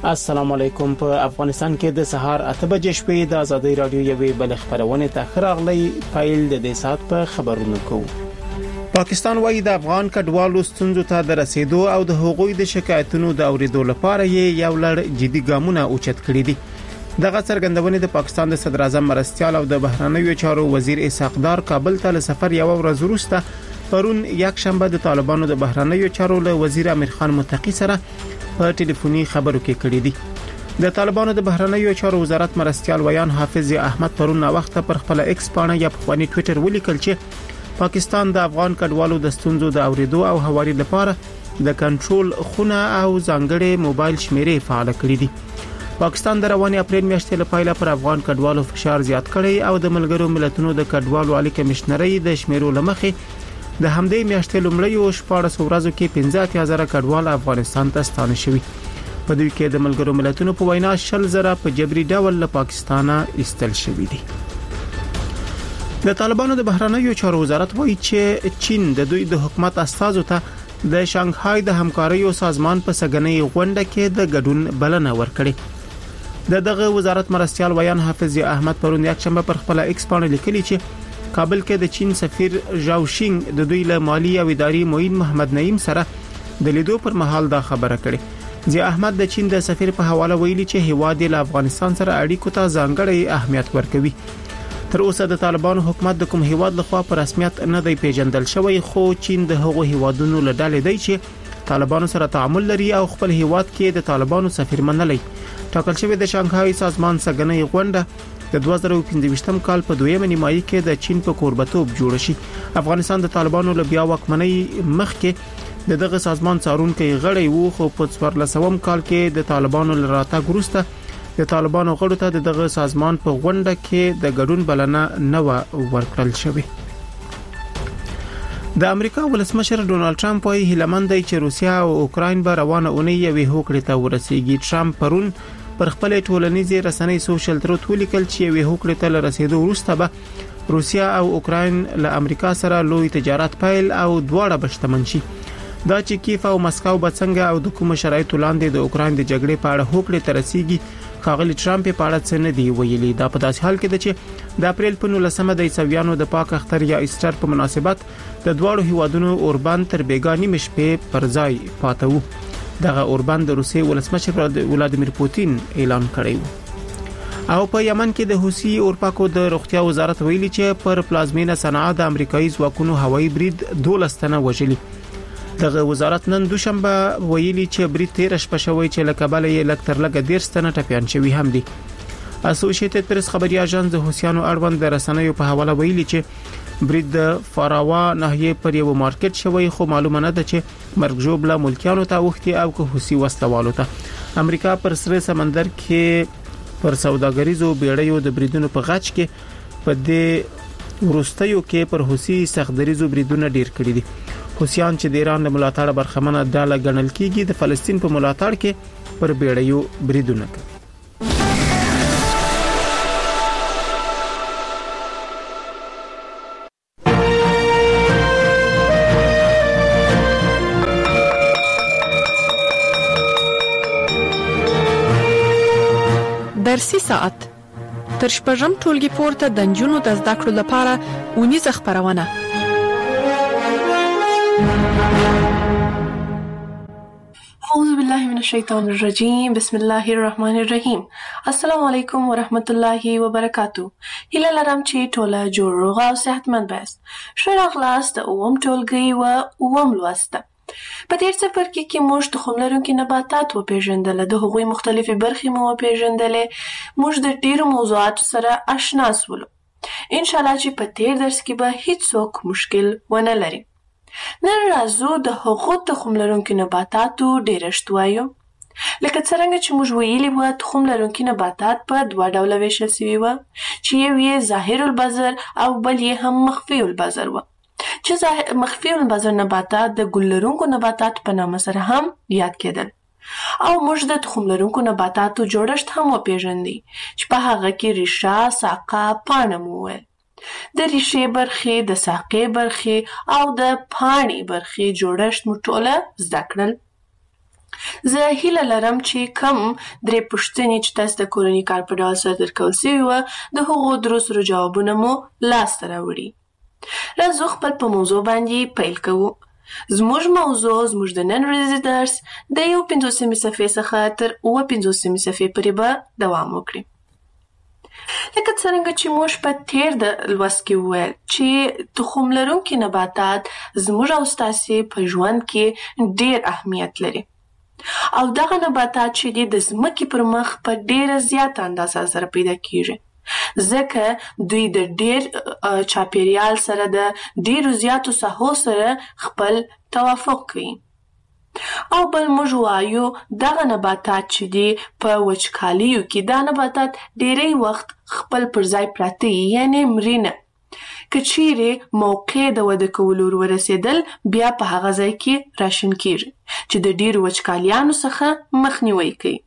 السلام علیکم. په افغانستان کې د سهار 8 بجې شپې د ازادي رادیو یوې بل خبرونه ته خراغلی فایل د دې سات په خبرونو کوو. پاکستان وايي د افغان کډوالو ستونزو ته د رسیدو او د حقوقي د شکایتونو د اوریدو لپاره یو لړ جدي ګامونه اوچت کړي دي. دغه څرګندونه د پاکستان د صدر اعظم مرستیال او د بهرنیو چارو وزیر اسحاق دار کابل ته سفر یو ورځ وروسته پرون یک شنبه د طالبانو د بهرنیو چارو له وزیر امیر خان متقی سره په ټلیفوني خبرو کې کړی دي. د طالبانو د بهرنیو چارو وزارت مرستیال ویان حافظ احمد پرون وخت پر خپل ایکس باندې یا په خپل ټوئیټر ولیکل چې پاکستان د افغان کډوالو د ستونزو د اوریدو او حوالې لپاره د کنټرول خونه او ځانګړي موبایل شمیرې فعال کړې دي. پاکستان د رواني اپریل میاشتې لپاره پر افغان کډوالو فشار زیات کړی او د ملګرو ملتونو د کډوالو عالی کمشنري د شمیرو لمخې د همدې میاشتې لومړی 14 ورځو کې 15000 کډوال افغانستان ته ستانه شوي. په دوی کې د ملګرو ملتونو په وینا 10000 په جبري ډول له پاکستانه ایستل شوي دي. د طالبانو د بهرنیو چارو وزارت وایي چې چین د دوی د حکومت استازو ته د شانګهای د همکاریو سازمان په سګنۍ غونډه کې د ګډون بلنه ورکړه. دغه وزارت مرستیال ویان حافظ احمد پرون یک شنبه پر خپل ایکس باندې لیکلي چې کابل کې د چین سفیر ژاو شینګ د دوی له مالی او اداري معین محمد نعیم سره د لیدو پر مهال دا خبره کړې. ضیاء احمد د چین د سفیر په حواله ویلي چې هیواد له افغانستان سره اړیکو ته ځانګړی اهمیت ورکوي. تر اوسه د طالبانو حکومت د کوم هیواد لخوا په رسمیت نه دی پیژندل شوی، خو چین د هغو هیوادونو له ډلې دی چې طالبانو سره تعامل لري او خپل هیواد کې د طالبانو سفیر منلی. ټاکل شوی د شانګهای سازمان سګنۍ غونډه د 2015 کال په دویمه نیمایي کې د چین په کوربتوب جوړ شي. افغانستان د طالبانو له بیا واکمنۍ مخکې دغه سازمان څارونکي غړی وو، خو په 1400 کال کې د طالبانو له راتګ وروسته د طالبانو غړو ته دغه سازمان په غونډه کې د ګډون بلنه نه ورکړل شوې. د امریکا ولسمشر ډونالد ټرمپ وايي هیلمند دی چې روسیا او اوکراین به روانه اونۍ یوې هوکړې ته ورسیږي. ټرمپ پرون پر خپل ټولنیزې رسنۍ سوشل تروت ولیکل چې یوې هوکړې ته رسیدو وروسته به روسیا او اوکراین له امریکا سره لوی تجارت پیل او دواړه بشتمن شي. دا چې کیف او مسکو به څنګه او د کوم شرایطو لاندې د اوکراین د جګړې په اړه هوکړې ته رسیږي ښاغلي ټرمپ په اړه څه نه دی ویلي. دا په داسې حال کې ده چې د اپریل په 19مه د عیسویانو د پاک اختر یا ایسټر په مناسبت د دواړو هیوادونو اوربان تر بیګا نیمه شپې پر ځای پاتې وو. دغه اوربان د روسي ولسمشر ولادیمیر پوتین اعلان کړی و. او په یمن کې د حوثي اورپاکو د روغتیا وزارت ویلي چې پر پلازمینه صنعا د امریکایي ځواکونو هوایي برید 12 تنه وژلي. دغه وزارت نن دوشنبه ویلي چې برید 13 شپه شوی چې له کابل یې لکتر لګ 13 تنه ټپيان شوی هم دي. اسوسییټډ پریس خبري اژانس د حوثیانو اړوند د رسنیو په حواله ویلي چې برید د فاراوا ناحیه پر یو مارکیټ شوی، خو معلومه نه ده چې مرګ جوړه ملکیانو ته وختي او که حوثي وسلوالو ته. امریکا پر سره سمندر کې پر سوداګریزو بیړیو د بریدونو په غچ کې په دې ورستیو کې پر حوثي سختدریزو بریدونه ډیر کړی دي. حوثیان چې د ایران د ملاتړ برخمنه ډله ګڼل کیږي د فلسطین په ملاتړ کې پر بیړیو بریدونه کوي. درسي ساعت تر شپږم ټولګي پورته د نجونو د زده کړو لپاره اونیزه خبرونه. اعوذ بالله من الشیطان الرجیم، بسم الله الرحمن الرحیم. السلام علیکم ورحمت الله وبرکاتو. هیله لرم چې ټوله جوړ روغ او صحتمند بست. ښه راغلاست د اووم ټولګي و اووم لوست. په تیر څپرکي کې موږ تخم لرونکي نباتات وپېژندل، د هغوی مختلفې برخې مو وپېژندلې. موږ د ډیرو موضوعاتو سره آشنا سولو. ان شاء الله چې په تیر درس کې به هیڅوک مشکل ونه لري. نن راځو د هغو تخم لرونکي نباتاتو ډیرښت وایو. لکه څرنګه چې موږ ویلي وو، تخم لرونکي نباتات په دوه ډوله ویشل شوي وو، چې یو یې ظاهر البذر او بل یې هم مخفي البذر وو. چې مخفي البذر نباتات د ګل لرونکو نباتات په نامه سره هم یاد کېدل. او موږ د تخم لرونکو نباتاتو جوړښت هم وپېژندی چې په هغه کې ریښه، ساقه، پاڼه مو وویل. د ریښې برخې، د ساقې برخې او د پاڼې برخې جوړښت مو ټوله زده کړل. زه هیله لرم چې کم 3 پوښتنې چې تاسو د کورني کار په ډول سره درکول سوي وه د هغو درست جوابونه مو لاسته راوړي. راځو خپل په موضوع باندې پیل کوو. زموږ موضوع زموږ د نن ورځې درس د 51 صفحې څخه تر 59 صفحې پورې به دوام وکړي. لکه څرنګه چې موږ په تیر د لوست کې وویل چې تخم لرونکي نباتات زموږ او ستاسې په ژوند کې ډېر اهمیت لري او دغه نباتات چې د ځمکې پر مخ په ډېره زیاته اندازه سره پیدا کیږي ځکه دوی د ډېر چاپیریال سره د ډېرو زیاتو ساحو سره خپل توافق کوي. او بل موږ وایو دغه نباتات چې دي په وچکالیو کې دا نباتات ډېری وخت خپل پر ځای پراته یعنی مرینه که چیرې موقع د وده کولو ورسېدل بیا په هغه ځای کې راشن کیږي چې د ډېرو وچکالیانو څخه مخنیوی کوي.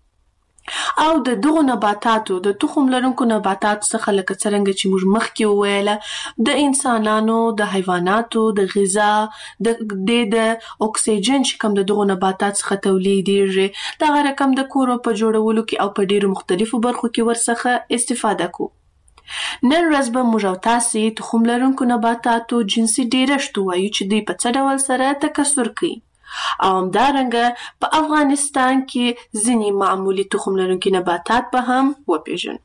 او د دغو نباتاتو د تخم لرونکو نباتاتو څخه لکه څرنګه چې موږ مخکې وویله د انسانانو د حیواناتو د غذا د اکسیجن چې کوم د دغو نباتات څخه تولیدیږي دغه رقم د کورو په جوړولو کې او په ډېرو مختلفو برخو کې ورڅخه استفاده کوو. نن ورځ به موږ او تاسې تخم لرونکو نباتاتو جنسي ډېرښت ووایو چې دوی په څه ډول سره تکثر کوي او همدارنګه په افغانستان کې ځینې معمولي تخم لرونکي نباتات به هم وپېژنو.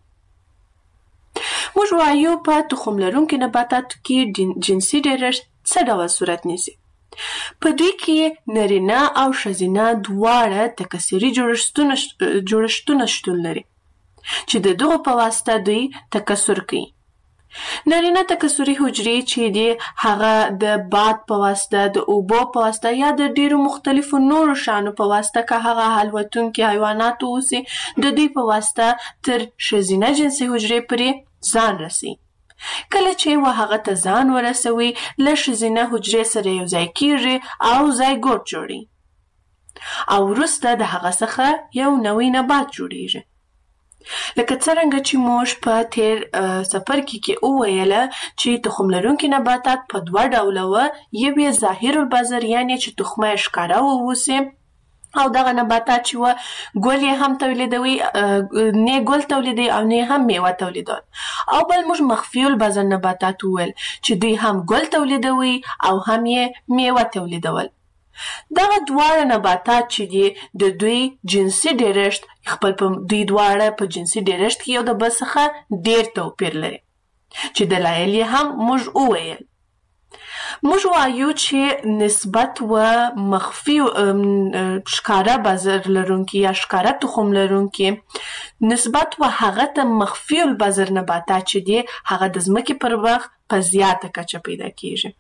موږ وایو په تخم لرونکي نباتاتو کې جنسي ډېرښت څه ډول صورت نیسي. په دوی کې نرینه او ښځینه دواړه تکثري جوړښتونه شتون لري چې د دغو په واسطه دوی تکثر کوي. نارینه تکثري حجرې چې دي هغه د باد په واسطه د اوبو په واسطه یا د ډیرو مختلفو نورو شانو په واسطه که هغه الوتونکي حیوانات اوسي د دوی په واسطه تر ښځینه جنسي حجرې پورې ځان رسي. کله چې هغه ته ځان ورسوي له ښځینه حجرې سره یو ځای کیږي او زایګوټ جوړي او وروسته د هغه څخه یو نوی نبات جوړیږي. لکه څرنګه چې موږ په تیر څپرکي کې وویله چې تخم لرونکي نباتات په 2 ډوله وه. یو یې ظاهر البذر یعنې چې تخمه یې ښکاره واوسي او دغه نباتات چې وه ګل یې هم تولیدوي نه ګل تولیدوي او نه هم میوه تولیدوي. او بل موږ مخفي البذر نباتات وویل چې دوی هم ګل تولیدوي او هم یې میوه تولیدول. دغه دواړه نباتات چې دي د دوی جنسي ډېرښت خپل په دوی دواړه په جنسي ډېرښت کې یو د بل څخه ډېر توپیر لري چې دلایل یې هم موږ وویل. موږ وایو چې نسبت و مخفي ښکاره بذر لرونکي یا ښکاره تخم لرونکي نسبت و هغه ته مخفي البذر نباتات چې دي هغه د ځمکې پر مخ په زیاته کچه پیدا کیږي.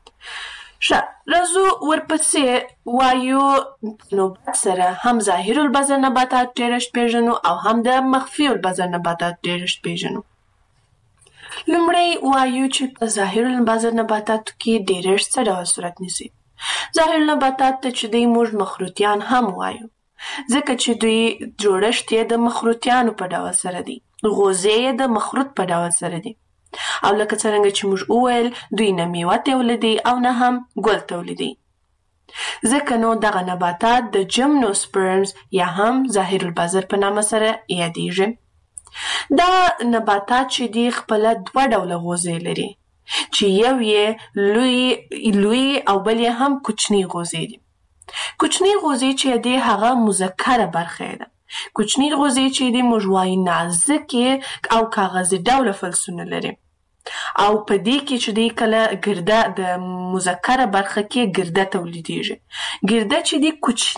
راځو ورپسې وایو نوبت سره هم ظاهر البذر نباتات ډېرښت پېژنو او هم د مخفي البذر نباتات ډېرښت پېژنو. لومړی وایو چې په ظاهر البذر نباتاتو کې ډېرښت څه ډول صورت نیسي. ظاهر النباتات ته چې دوی موږ مخروطیان هم وایو ځکه چې دوی جوړښت یې د مخروطیانو په ډول سره دی. غوزې یې د مخروط په ډول سره دی او لکه څرنګه چې موږ وویل دوی نه میوه تولیدوي او نه هم ګل تولیدوي ځکه نو دغه نباتات د جمنوسپرمز یا هم ظاهر البذر په نامه سره یادیږي. دا نباتات چې دي خپله 2 ډوله غوزې لري چې یو یې لوی او بل یې هم کوچني غوزې دي. کوچني غوزې چې دي هغه مذکره برخه ده. کوچني غوزې چې دي موږ وایو نازکې او کاغذي ډوله فلزونه لري او په دې کې چې دی کله ګرده د مذکره برخه کې ګرده تولیدیږي. ګرده چې دی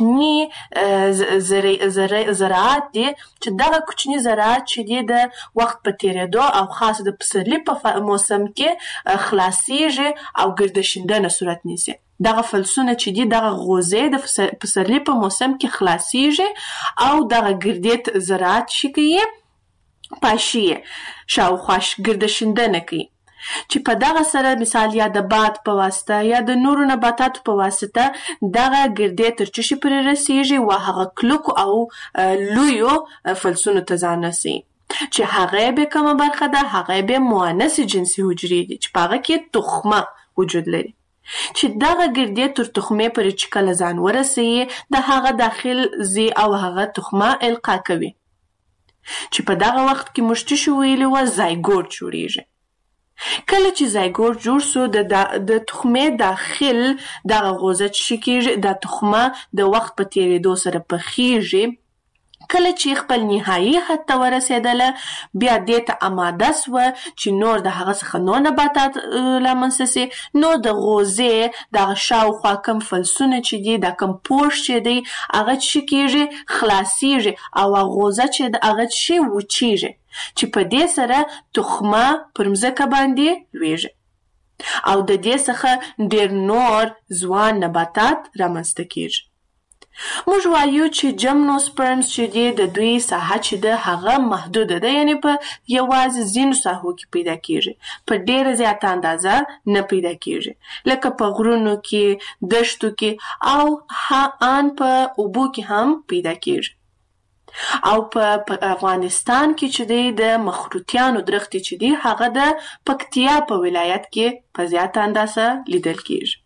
کوچني زراعت دی چې دغه کوچني زراعت چې دی د وخت په تیریدو او خاص د پسرلي په موسم کې خلاصیږي او ګرده شیندنه صورت نیسي. دغه فلزونه چې دي دغه غوزې د پسرلي په موسم کې خلاصیږي او دغه ګردې زراعت شي کوي پاشي شاوخوا ګرده شیندنه کوي چې په دغه سره مثال یا د باد په واسطه یا د نورو نباتاتو په واسطه دغه ګردې تر چشي پورې رسیږي و هغه کلکو او لویو فلزونو ته ځان رسوي چې هغه به کومه برخه ده هغه به مؤنث جنسي حجرې دي چې په هغه کې تخمه وجود لري. چې دغه ګردې تر تخمې پورې چې کله ځان ورسوي د هغه داخل ځي او هغه تخمه القا کوي چې په دغه وخت کې موږ څه ویلي وه زایګوټ جوړیږي. کله چې زایګوټ جوړ سو د تخمې داخل دغه غوزه چې کېږي دا تخمه د وخت په تېرېدو سره پخیږي. کله چې خپل نهایي حد ته ورسېدله بیا دې ته آماده سوه چې نور د هغه څخه نور نباتات رامنځته سي. نو د غوزې دغه شاوخوا کم فلسونه چې دي دا کم پوښ چې دی هغه چې کېږي خلاصیږي او غوزه چې هغه چې وچیږي چې په دې سره تخمه پر مځکه باندې لویږي او د دې څخه ډېر نور ځوان نباتات رامنځته کېږي. موږ وایو چې جمنوسپرمز چې دی د دوی ساحه چې ده هغه محدوده ده، یعنی په یوازې ځینو ساحو کې پیدا کېږي، په ډېره زیاته اندازه نه پیدا کېږي، لکه په غرونو کې، دشتو کې او ان په اوبو کې هم پیدا کېږي. او په افغانستان کې چې دی د مخروطیانو درختې چې دی هغه د پکتیا په ولایت کې په زیاته اندازه لیدل کېږي.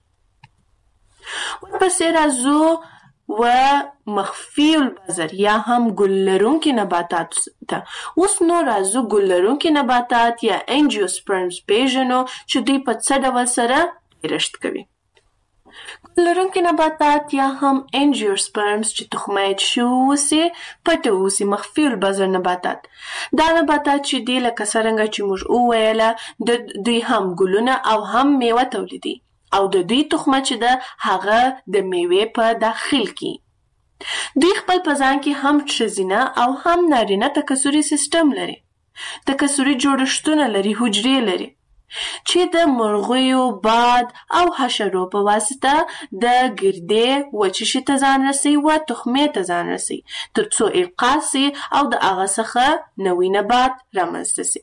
ورپسې راځو و مخفي البذر یا هم ګل لرونکي نباتات ته. اوس نو راځو ګل لرونکي نباتات یا انجیوسپرمز پیژنو چې دوی په څه ډول سره پیدایښت کوي. ګل لرونکي نباتات یا هم انجیوسپرمز چې تخمه اوسي پټه اوسي مخفي البذر نباتات. دا نباتات چې دی لکه څرنګه چې موږ وویله دوی هم ګلونه او هم میوه تولیدي او د دوی تخمه چې ده هغه د میوې په داخل کې. دوی خپل په ځان کې هم ښځینه او هم نارینه تکثري سیستم لري. تکثري جوړښتونه لري، حجرې لري چې د مرغیو، باد او حشرو په واسطه د ګردې وچشي ته ځان رسوي و تخمې ته ځان رسوي تر څو القا سي او د هغه څخه نوی نبات رامنځته سي.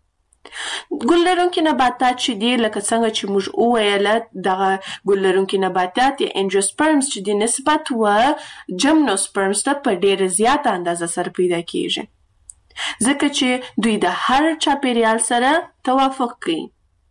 ګل لرونکي نباتات چې دي لکه څنګه چې موږ وویله دغه ګل لرونکي نباتات یا انجیوسپرمز چې دي نسبت و جمنوسپرمز ته په ډېره زیاته اندازه سره پیدا کېږي ځکه چې دوی د هر چاپېریال سره توافق کوي.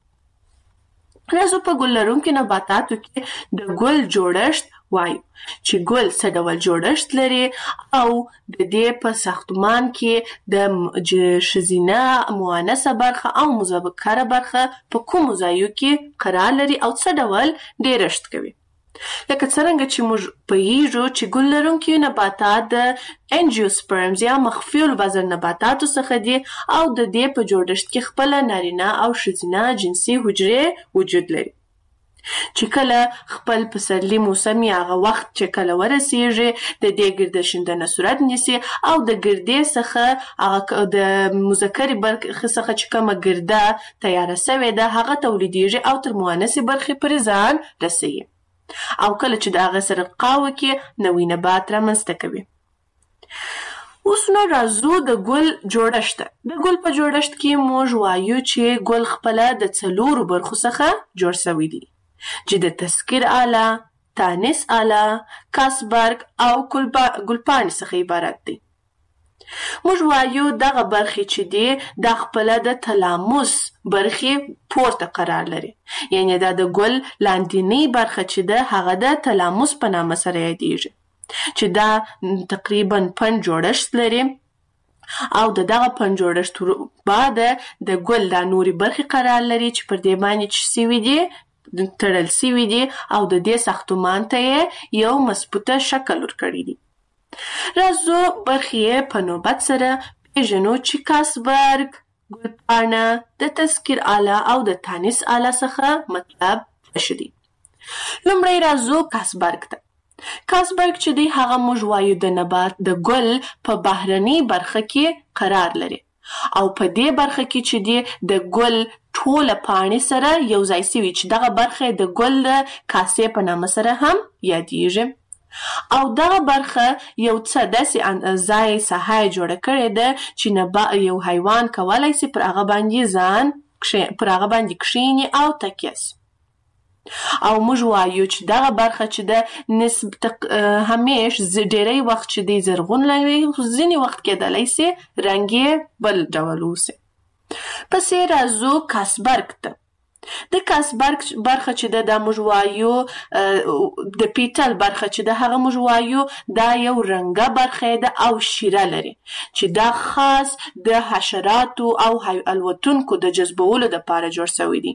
راځو په ګل لرونکي نباتاتو کې د ګل جوړښت وایو چې ګل څه ډول جوړښت لري او د دې په ساختمان کې د ښځینه مؤنثه برخه او مذکره برخه په کومو ځایو کې قرار لري او څه ډول ډیرښت کوي. لکه څرنګه چې موږ پوهیږو چې ګل لرونکي نباتات د انجیوسپرمز یا مخفي البذر نباتاتو څخه دي او د دې په جوړښت کې خپله نارینه او ښځینه جنسي حجرې وجود لري چې کله خپل پسرلي موسمي هغه وخت چې کله ورسیږي د دې ګرده شیندنه صورت نیسي او د ګردې څخه د مذکرې برخې څخه چې کومه ګرده تیاره سوې ده هغه تولیدیږي او تر مؤنثې برخې پورې ځان رسوي او کله چې د هغه سره القا وکړي نوی نبات رامنځته کوي. اوس نو راځو د ګل جوړښت. د ګل په جوړښت کې موږ وایو چې ګل خپله د څلورو برخو څخه جوړ شوی دی چې د تسکیر آله، تانیس آله، کاسبرګ او ګلپاڼې څخه عبارت دی. موږ وایو دغه برخې چې دی دا خپله د تلاموس برخې پورته قرار لري، یعنی دا د ګل لاندینۍ برخه چې ده هغه د تلاموس په نامه سره یادیږي چې دا تقریبا 5 جوړښت لري او دغه 5 جوړښت بعد د ګل دا نوري برخې قرار لري چې پر دې باندې چې سوي دي تړل سوي دي او د دې ساختمان ته یو مضبوطه شکل ورکړی دی. راځو برخې په نوبت سره پیژنو چې کاسبرګ، ګلپاڼه، د تسکیر آله او د تانیس آله څخه مطلب څه دي. لومړی راځو کاسبرګ ته. کاسبرګ چې دی هغه موږ وایو د نبات د ګل په بهرنۍ برخه کې قرار لري او په دې برخه کې چې دی د ګل ټوله پاڼې سره یو ځای سوي چې دغه برخه د ګل د کاسې په نامه سره هم یادیږي او دغه برخه یو څه داسې ځای ساحه جوړه کړې ده چې یو حیوان کولی سي پر هغه باندې کښیني او تکیه سي. او موږ وایو چې دغه برخه چې ده همیش ډېری وخت چې دی زرغون وي، ځینې وخت کېدلی سي رنګ یې بل ډول اوسي. پسې راځو کاسبرګ ته. د کاسبرګ برخه چې ده دا موږ وایو د پیټل برخه چې ده هغه موږ وایو دا یو رنګه برخه ده او شیره لري چې دا خاص د حشراتو او الوتونکو د جذبولو دپاره جوړ شوی دی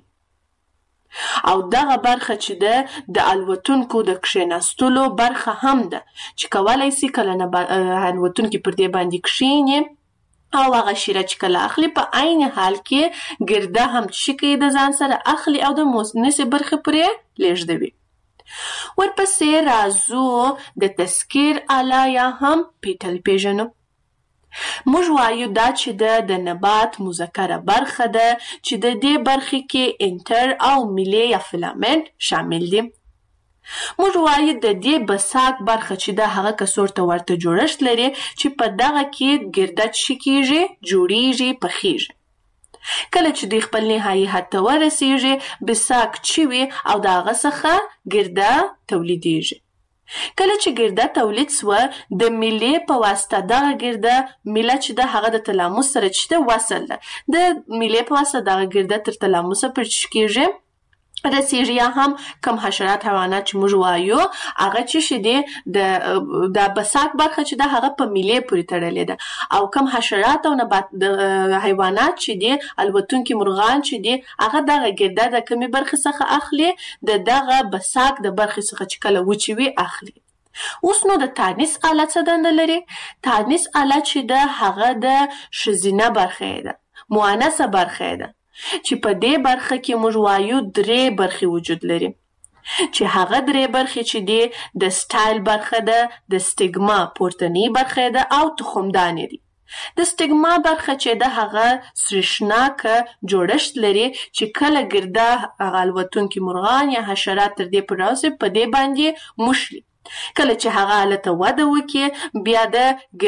او دغه برخه چې ده د الوتونکو د کښېناستلو برخه هم ده چې کولی سي کله نه الوتونکي پر دې باندې کښېني او هغه شیره چې کله اخلي په عین حال کې ګرده هم چې کوي د ځان سره اخلي او د موسنسې برخې پرې لیږدوي. ورپسې راځو د تذکیر آله یا هم پیټل پیژنو. موږ وایو دا چې د نبات مذکره برخه ده چې د دې برخې کې انټر او میلې یا فیلامنټ شامل دي. موږ وایو د دې بساک برخه چې د هغه کڅوړ ته ورته جوړښت لري چې په دغه کې ګرده څه کیږي جوړیږي پخیږي. کله چې دوی خپل نهایي حد ته ورسیږي بساک چوي او د هغه څخه ګرده تولیدیږي. کله چې ګرده تولید سوه د میلې په واسطه دغه ګرده میله چې د هغه د تلاموس سره چې د وصل ده د میلې په واسطه دغه ګرده تر تلاموسه پرې کیږي رسیږي یا هم کم حشرات حیوانات چې موږ وایو هغه چې دی د بساک برخه چې ده هغه په میلې پورې تړلې ده او کم حشرات او نبات حیوانات چې دی الوتونکي مرغان چې دی هغه دغه ګرده د کمې برخې څخه اخلي د دغه بساک د برخې څخه چې کله وچوي اخلي. اوس نو د تانیث آله څه دنده لري؟ تانیث آله چې ده هغه د ښځینه برخه ده مؤنثه برخه ده چې په دې برخه کې موږ وایو 3 برخې وجود لري چې هغه 3 برخې چې دي د سټایل برخه ده د سټیګما پورتنی برخه ده او تخمدانې دي. د سټیګما برخه چې ده هغه سریښناکه جوړښت لري چې کله ګرده هغه الوتونکي مرغان یا حشرات تر دې پورې راسي په دې باندې موښلي. کله چې هغه حالت وده وکړي بیا د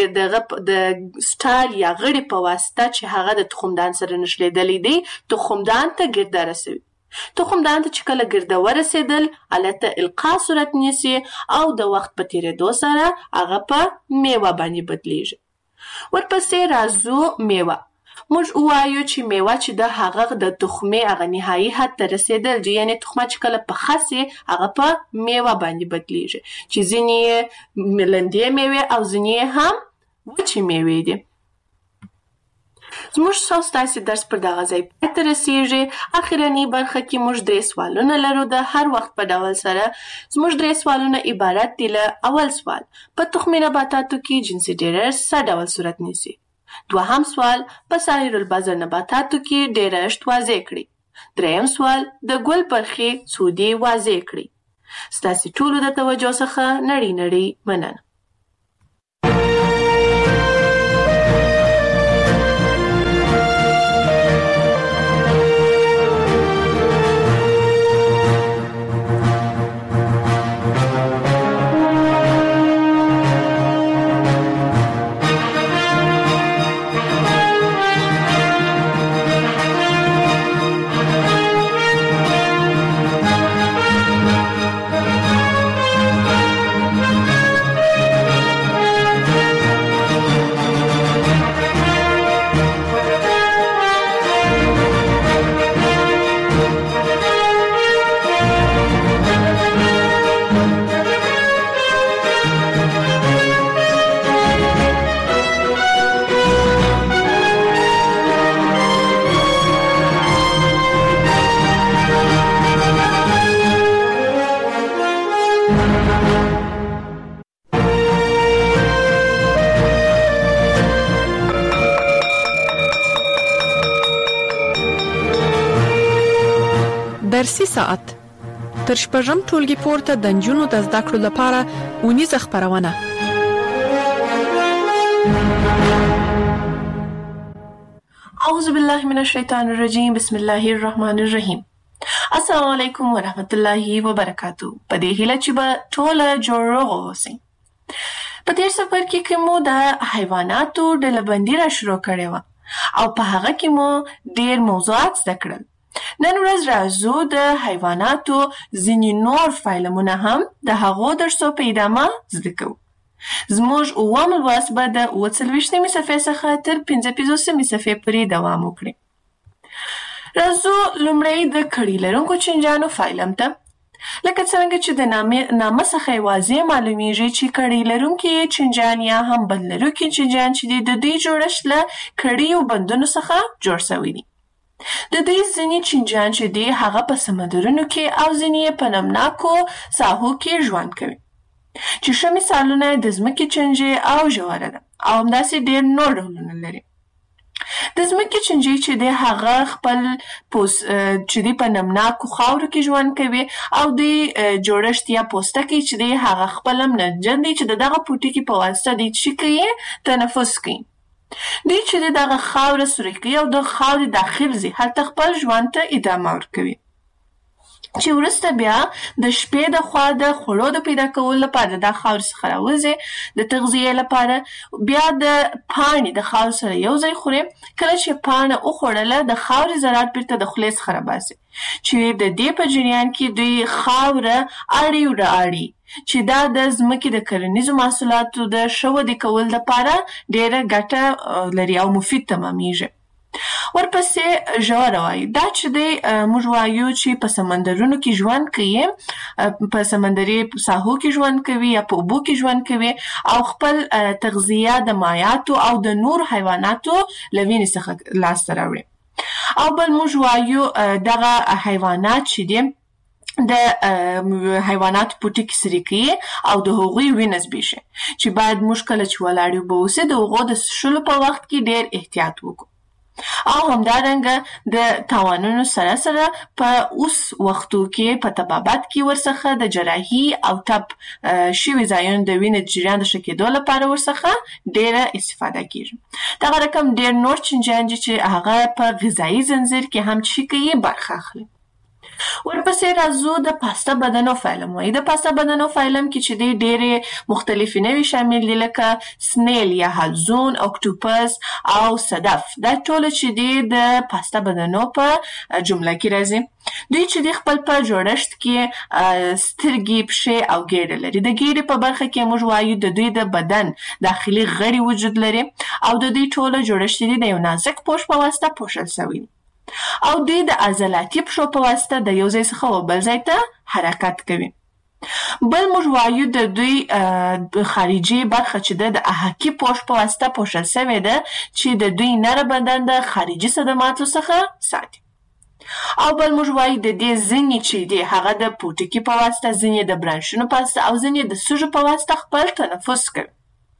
سټایل یا غړي په واسطه چې هغه د تخمدان سره نښلېدلی دی تخمدان ته ګرده رسوي. تخمدان ته چې کله ګرده ورسېدل حالت القا صورت نیسي او د وخت په تېرېدو سره هغه په میوه باندې بدلیږي. ورپسې راځو میوه. موږ وایو چې میوه چې د هغه د تخمې هغه نهایي حد ته رسېدل دي یعنې تخمه چې کله پخه سي هغه په میوه باندې بدلیږي چې ځینې یې لندې میوې او ځینې یې هم وچې میوې دي. زموږ ستاسې درس پر دغه ځای پای ته رسېږي. اخرنۍ برخه کې موږ 3 سوالونه لرو د هر وخت په ډول سره. زموږ 3 سوالونه عبارت دي له اول سوال په تخمي نباتاتو کې جنسي ډېرښت څه ډول صورت نیسي؟ دوهم سوال په سایر البذر نباتاتو کې ډېرښت واضح کړئ. دریم سوال د ګل برخې سودې واضح کړئ. ستاسې ټولو د توجه څخه نړۍ مننه. درسي ساعت تر شپږم ټولګي پورته د نجونو د زده کړو لپاره اونیزه خپرونه. اعوذ بالله من الشیطان الرجیم بسم الله الرحمن الرحیم. السلام علیکم ورحمت الله وبرکاتو. په دې هیله چې به ټوله جوړ روغ اوسئ. په تېر سفر کې مو د حیواناتو ډلبندي را شروع کړې وه او په هغه کې مو ډېر موضوعات زده کړل. نن ورځ راځو د حیواناتو ځینې نور فایلمونه هم د هغو درسو په ادامه زده کوو. زموږ اووم لوست به د 43مې صفحې څخه تر 55مې صفحې پورې دوام وکړي. راځو لومړی د کړي لرونکو چینجیانو فایلم ته. لکه څنګه چې د نامه څخه یې واضح معلومیږي چې کړي لرونکي چینجیان یا هم بند لرونکي چینجیان چې د دوی جوړښت له کړیو بندونو څخه جوړ شوي دي. د دوی ځینې چینجیان چې دي هغه په سمندرونو کې او ځینې په نمناکو ساحو کې ژوند کوي، چې ښه مثالونه د ځمکې چینجي او ژوره ده، او همداسې ډېر نور ډولونه لري. د ځمکې چینجي چې دی هغه خپل چې دی په نمناکو خاورو کې ژوند کوي، او د جوړښت یا پوستکی چې دی هغه خپل هم نمجن دی چې د دغه پوټکي په واسطه دی چې کوي تنفس کوي. دوی چې دی دغه خاوره سوري کوي او د خاورې داخل ځي، هلته خپل ژوند ته ادامه ورکوي، چې وروسته بیا د شپې د خوا د خوړو د پیدا کولو لپاره د خاورې څخه راوځي، د تغذیې لپاره بیا د پاڼې د خاورې سره یو ځای خوري. کله چې پاڼه وخوړله د خاورې ذرات بیرته د خولې څخه راباسي، چې د دې په جریان کې دوی خاوره اړي وراړي، چې دا د ځمکې د کرنیزو محصولاتو د ښه ودې کولو لپاره ډېره ګټه لري او مفید تمامیږي. ورپسې ژوره وایي. دا چې دی موږ وایو چې په سمندرونو کې ژوند کوي، په سمندري ساحو کې ژوند کوي یا په اوبو کې ژوند کوي، او خپل تغذیه د مایعاتو او د نور حیواناتو له وینې څخه لاسته راوړي. او بل موږ وایو دغه حیوانات چې دي د حیواناتو پوټکي سري کوي او د هغوی وینه زبېښي، چې باید موږ کله چې ولاړ یو به اوسې د هغو د څښلو په وخت کې ډېر احتیاط وکړو. او همدارنګه د تاوانونو سره سره په اوس وختو کې په طبابت کې ورڅخه د جراحي او ټپ شوي ځایونو د وینې د جریان د ښه کېدو لپاره ورڅخه ډېره استفاده کېږي. دغه رقم ډېر نور چینجیان دي چې هغه په غذایي ځنځیر کې هم چې کوي برخه اخلي. ورپسې راځو د پاسته بدنو فایلم وایي. د پاسته بدنو فایلم کې چې دی ډېرې مختلفې نوعې شامل دي، لکه سنیل یا حلزون، اکتوپس او صدف. دا ټوله چې دی د پاسته بدنو په جمله کې راځي. دوی چې دی خپل په جوړښت کې سترګې، پښې او ګېډه لري. د ګېډې په برخه کې موږ وایو د دوی د بدن داخلي غړي وجود لري، او د دوی ټوله جوړښت دی د یو نازک پوښ په واسطه پوښل شوی، او دوی د عضلاتي پښو په واسطه د یو ځای څخه بل ځای ته حرکت کوي. بل موږ وایو د دوی خارجي برخه چې د احاکي پوښ په واسطه پوښل شوې ده، چې د دوی نره بدن د خارجي صدماتو څخه ساتي. او بل موږ وایو د دې ځینې چې دی هغه د پوټکي په واسطه، ځینې د برانشونو په واسطه او ځینې د سږو په واسطه خپل تنفس کوي.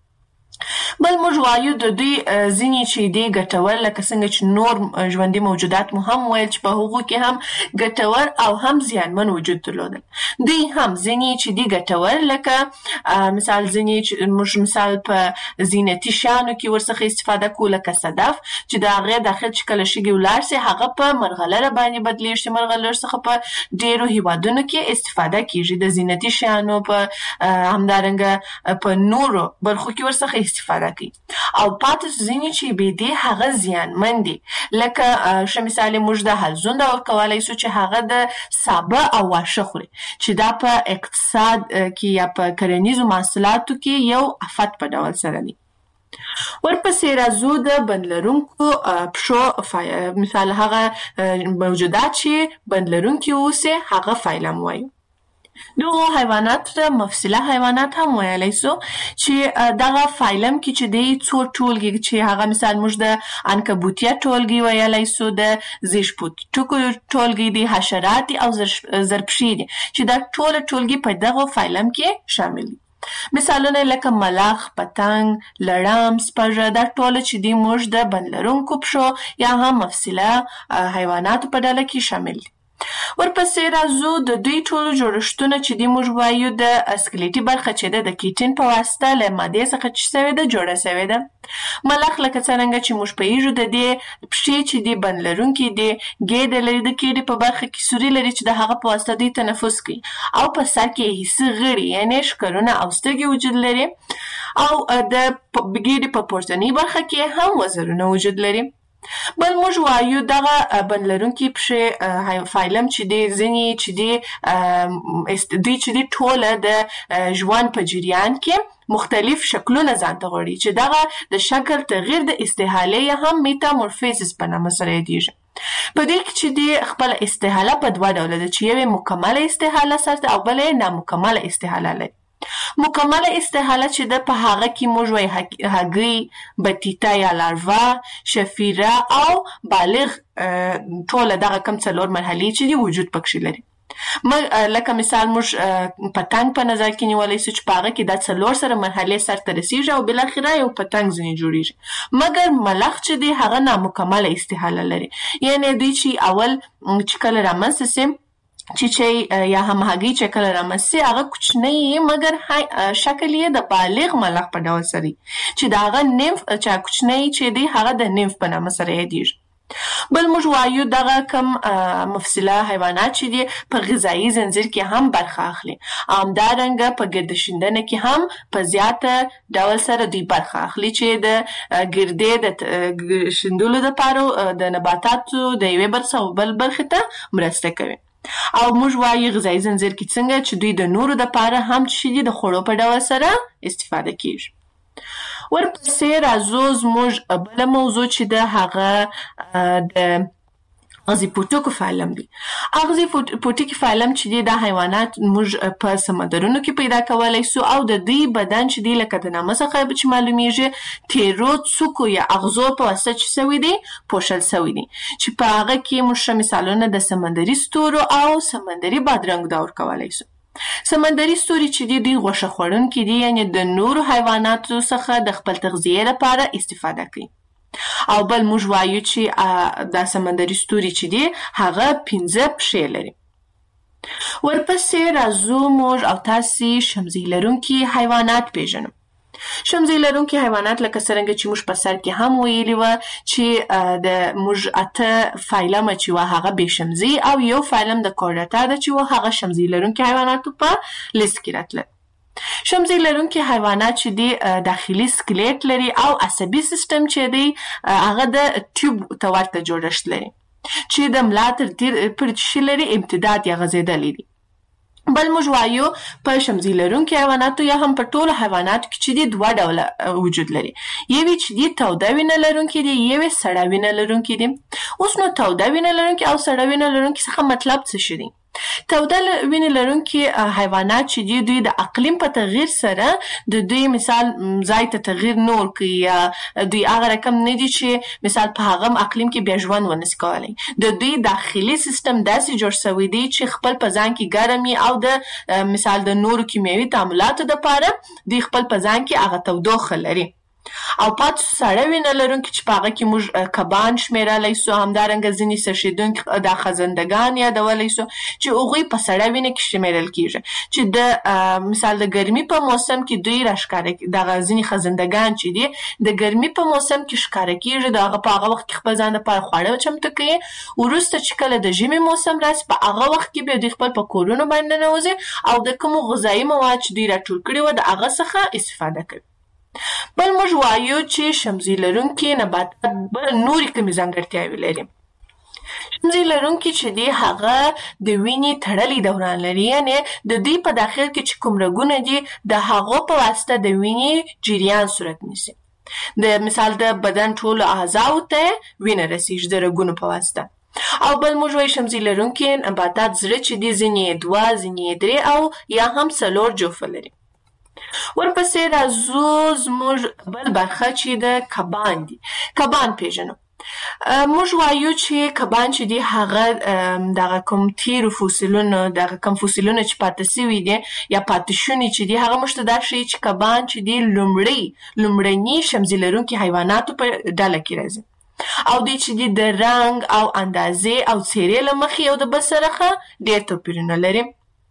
بل موږ وایو د دوی ځینې چې دی ګټور، لکه څنګه چې نور ژوندي موجودات مو هم ویل چې په هغو کې هم ګټور او هم زیانمن وجود درلودل. دوی هم ځینې چې دی ګټور، لکه مثال ځینې چې موږ مثال په زینتي شیانو کې ورڅخه استفاده کوو، لکه صدف چې د هغې داخل چې کله شګې ولاړ سي هغه په مرغلره باندې بدلېږي. مرغلره څخه په ډېرو هیوادونو کې استفاده کېږي، د زینتي شیانو په همدارنګه په نورو برخو کې ورڅخه استفاده کوي. او پاتې ځینې چې بې دې هغه زیانمن دي، لکه ښه مثال یې موږ د حلزون ډول کولی شو چې هغه د سابه او واښه خوري، چې دا په اقتصاد کې یا په کرنیزو محصولاتو کې یو افت په ډول سره دي. ورپسې راځو د بند لرونکو پښو مثال هغه موجودات چې بند لرونکي اوسي هغه فایلم وایو. دغه حیوانات ته مفصله حیوانات هم ویلی سو، چې دغه فایلم کې چې دی څو ټولګي چې هغه مثال موږ د عنکبوتیه ټولګي ویلی سو، د زیږپوټکو ټولګي دي، حشرات او زرپښې دي، چې دا ټوله ټولګي په دغه فایلم کې شامل دي. مثالونه لکه ملخ، پتنګ، لړم، سپږه، دا ټوله چې دی موږ د بند لرونکو پښو یا هم مفصله حیواناتو په ډله کې شامل دي. ورپسې راځو د دوی ټولو جوړښتونه چې دی موږ وایو د اسکلیټي برخه چې ده د کیټین په واسطه له مادې څخه چې شوې ده جوړه شوې ده. ملخ لکه څرنګه چې موږ پوهیږو د دې پښې چې دی بند لرونکي دي، ګېډه لري، د ګېډې په برخه کې سوري لري چې د هغه په واسطه دوی تنفس کوي، او په سر کې حسي غړي یعنې ښکرونه او سترګې وجود لري، او د ګېډې په پورتنۍ برخه کې هم وزرونه وجود لري. بل موږ وایو دغه بند لرونکي پښې فایلم چې دی ځینې چې دی دوی چې دی ټوله د ژوند په جریان کې مختلف شکلونه ځانته غواړي، چې دغه د شکل تغییر د استحالې یا هم میتامورفیزس په نامه سره یادیږي. په دې کې چې د خپل استحاله په دوه ډوله ده چې یو مکمله استحاله سره او بل نامکمله استحاله لري. مکمله استحاله چې د په هغه کې موږ وایي هګۍ، بطیطه یا لاروا، شفیره او بالغ ټول دغه کم څلور مرحلې چې دی وجود پکې لري. لکه مثال موږ پتنګ په نظر کې نیولای شو چې په هغه کې دا څلور سره مرحلې سرته رسیږي او بالاخره یو پتنګ ځینې جوړیږي. مګر ملخ چې دی هغه نامکمله استحاله لري، یعنی دوی چې اول چې کله رامنځته سي چې یا هم هګۍ چې کله رامنځته سي هغه کوچنی مګر شکل یې د بالغ ملخ په ډول سره چې د هغه نیمف چې کوچنی چې دی هغه د نیمف په نامه سره یادیږي. بل موږ وایو دغه کم مفصله حیوانات چې دي په غذایي زنجیر کې هم برخه اخلي، همدارنګه په ګرده شیندنه کې هم په زیاته ډول سره دوی برخه اخلي چې د ګردې د شیندلو دپاره د نباتاتو د یوې برخې او بل برخې ته مرسته کوي. او موږ وایو غذایي زنجیر کې څنګه چې دوی د نورو دپاره هم چې دي د خوړو په ډول سره استفاده کیږي. ورپسې راځو زموږ بله موضوع چې د هغه د اغزي پوټکو فعلم دی. اغزي پوټکي فعلم چې دی دا حیوانات موږ په سمندرونو کې پیدا کولی سو او د دوی بدن چې دی لکه د نامه څخه چې معلومیږي تیرو څوکو یا اغزو په واسطه چې سوي دی پوښل سوي دی چې په هغه کې موږ مثالونه د سمندري ستورو او سمندري بادرنګ دا ورکولی سو. سمندري ستوري چې دی دوی غوښه خوړونکي دي، یعنی د نورو حیواناتو څخه د خپل تغذیې لپاره استفاده کوي. او بل موږ وایو چې دا سمندري ستوري چې دی هغه 15 پښې لري. ورپسې راځو موږ او تاسې شمزۍ لرونکي حیوانات پیژنو. شمزۍ لرونکي حیوانات لکه څرنګه چې موږ په سر کې هم ویلي وه چې د موږ 8 فایلمه چې وه هغه بې شمزۍ او یو فایلم د کورډاتا ده چې وه هغه شمزۍ لرونکي حیواناتو په لیست کې راتلل. شمزۍ لرونکي حیوانات چې دی داخلي سکلیټ لري او عصبي سیستم چې دی هغه د ټیوب ته ورته جوړښت لري چې د ملا تر پورې چې لري امتداد یا غځېدلی دی. بل موږ وایو په شمزۍ لرونکي حیواناتو یا هم په ټولو حیواناتو کې چې دی دوه ډوله وجود لري، یوې چې دی توده وینه لرونکي دي، یوې سړه وینه لرونکي دي. اوس نو توده وینه لرونکي او سړه وینه لرونکي څخه مطلب څه شي دی؟ توده وینې لرونکي حیوانات چې دي دوی د اقلیم په تغییر سره د دوی مثال ځای ته تغییر نه ورکوي یا دوی هغه رقم نه دي چې مثال په هغه اقلیم کې بیا ژوند ونسي کولی. د دوی داخلي سیستم داسې جوړ سوی دی چې خپل په ځان کې ګرم او د مثال د نورو کیمیاوي تعاملاتو دپاره دوی خپل په ځان کې هغه تودوخه لري. او پاتې سړه وینه لرونکي چې په هغه کې موږ کبان شمیرلی سو، همدارنګه ځینې څښېدونکي دا خزندګان یادولی سو چې هغوی په سړه وینه کې شمیرل کیږي چې د مثال د ګرمي په موسم کې دوی راښکاره دغه ځینې خزندګان چې دي د ګرمي په موسم کې ښکاره کیږي، د هغه په هغه وخت کې خپل ځان دپاره خواړه چمتو کوي. وروسته چې کله د ژمي موسم راسي په هغه وخت کې بیا دوی خپل په کورونو باندې ننوځي او د کومو غذایي مواد چې دوی راټول کړي وه د هغه څخه استفاده کوي. بل موږ وایو چې شمزۍ لرونکي نباتات نورې کومې ځانګړتیاوې لري. شمزۍ لرونکي چې دی هغه د وینې تړلي دوران لري، یعنې د دوی په داخل کې چې کوم رګونه دي د هغو په واسطه د وینې جریان صورت نیسي. د مثال د بدن ټولو اعضاو ته وینه رسیږي د رګونو په واسطه. او بل موږ وایو شمزۍ لرونکي نباتات زړه چې دی ځینې 2 ځینې 3 او یا هم 4 جوفه لري. ورپسې راځو زموږ بل برخه چې د کبان دي. کبان پیژنو. موږ وایو چې کبان چې دي هغه دغه کوم تیرو فوسیلونو دغه کوم فوسیلونه چې پاتې سوي دي یا پاتې شوني چې دي هغه موږ ته دا ښیي چې کبان چې دي لومړني شمزۍ لرونکي حیواناتو په ډله کې راځي او دوی چې دي د رنګ او اندازې او څیرې له مخې یو د بل سره ډېر توپیرونه لري.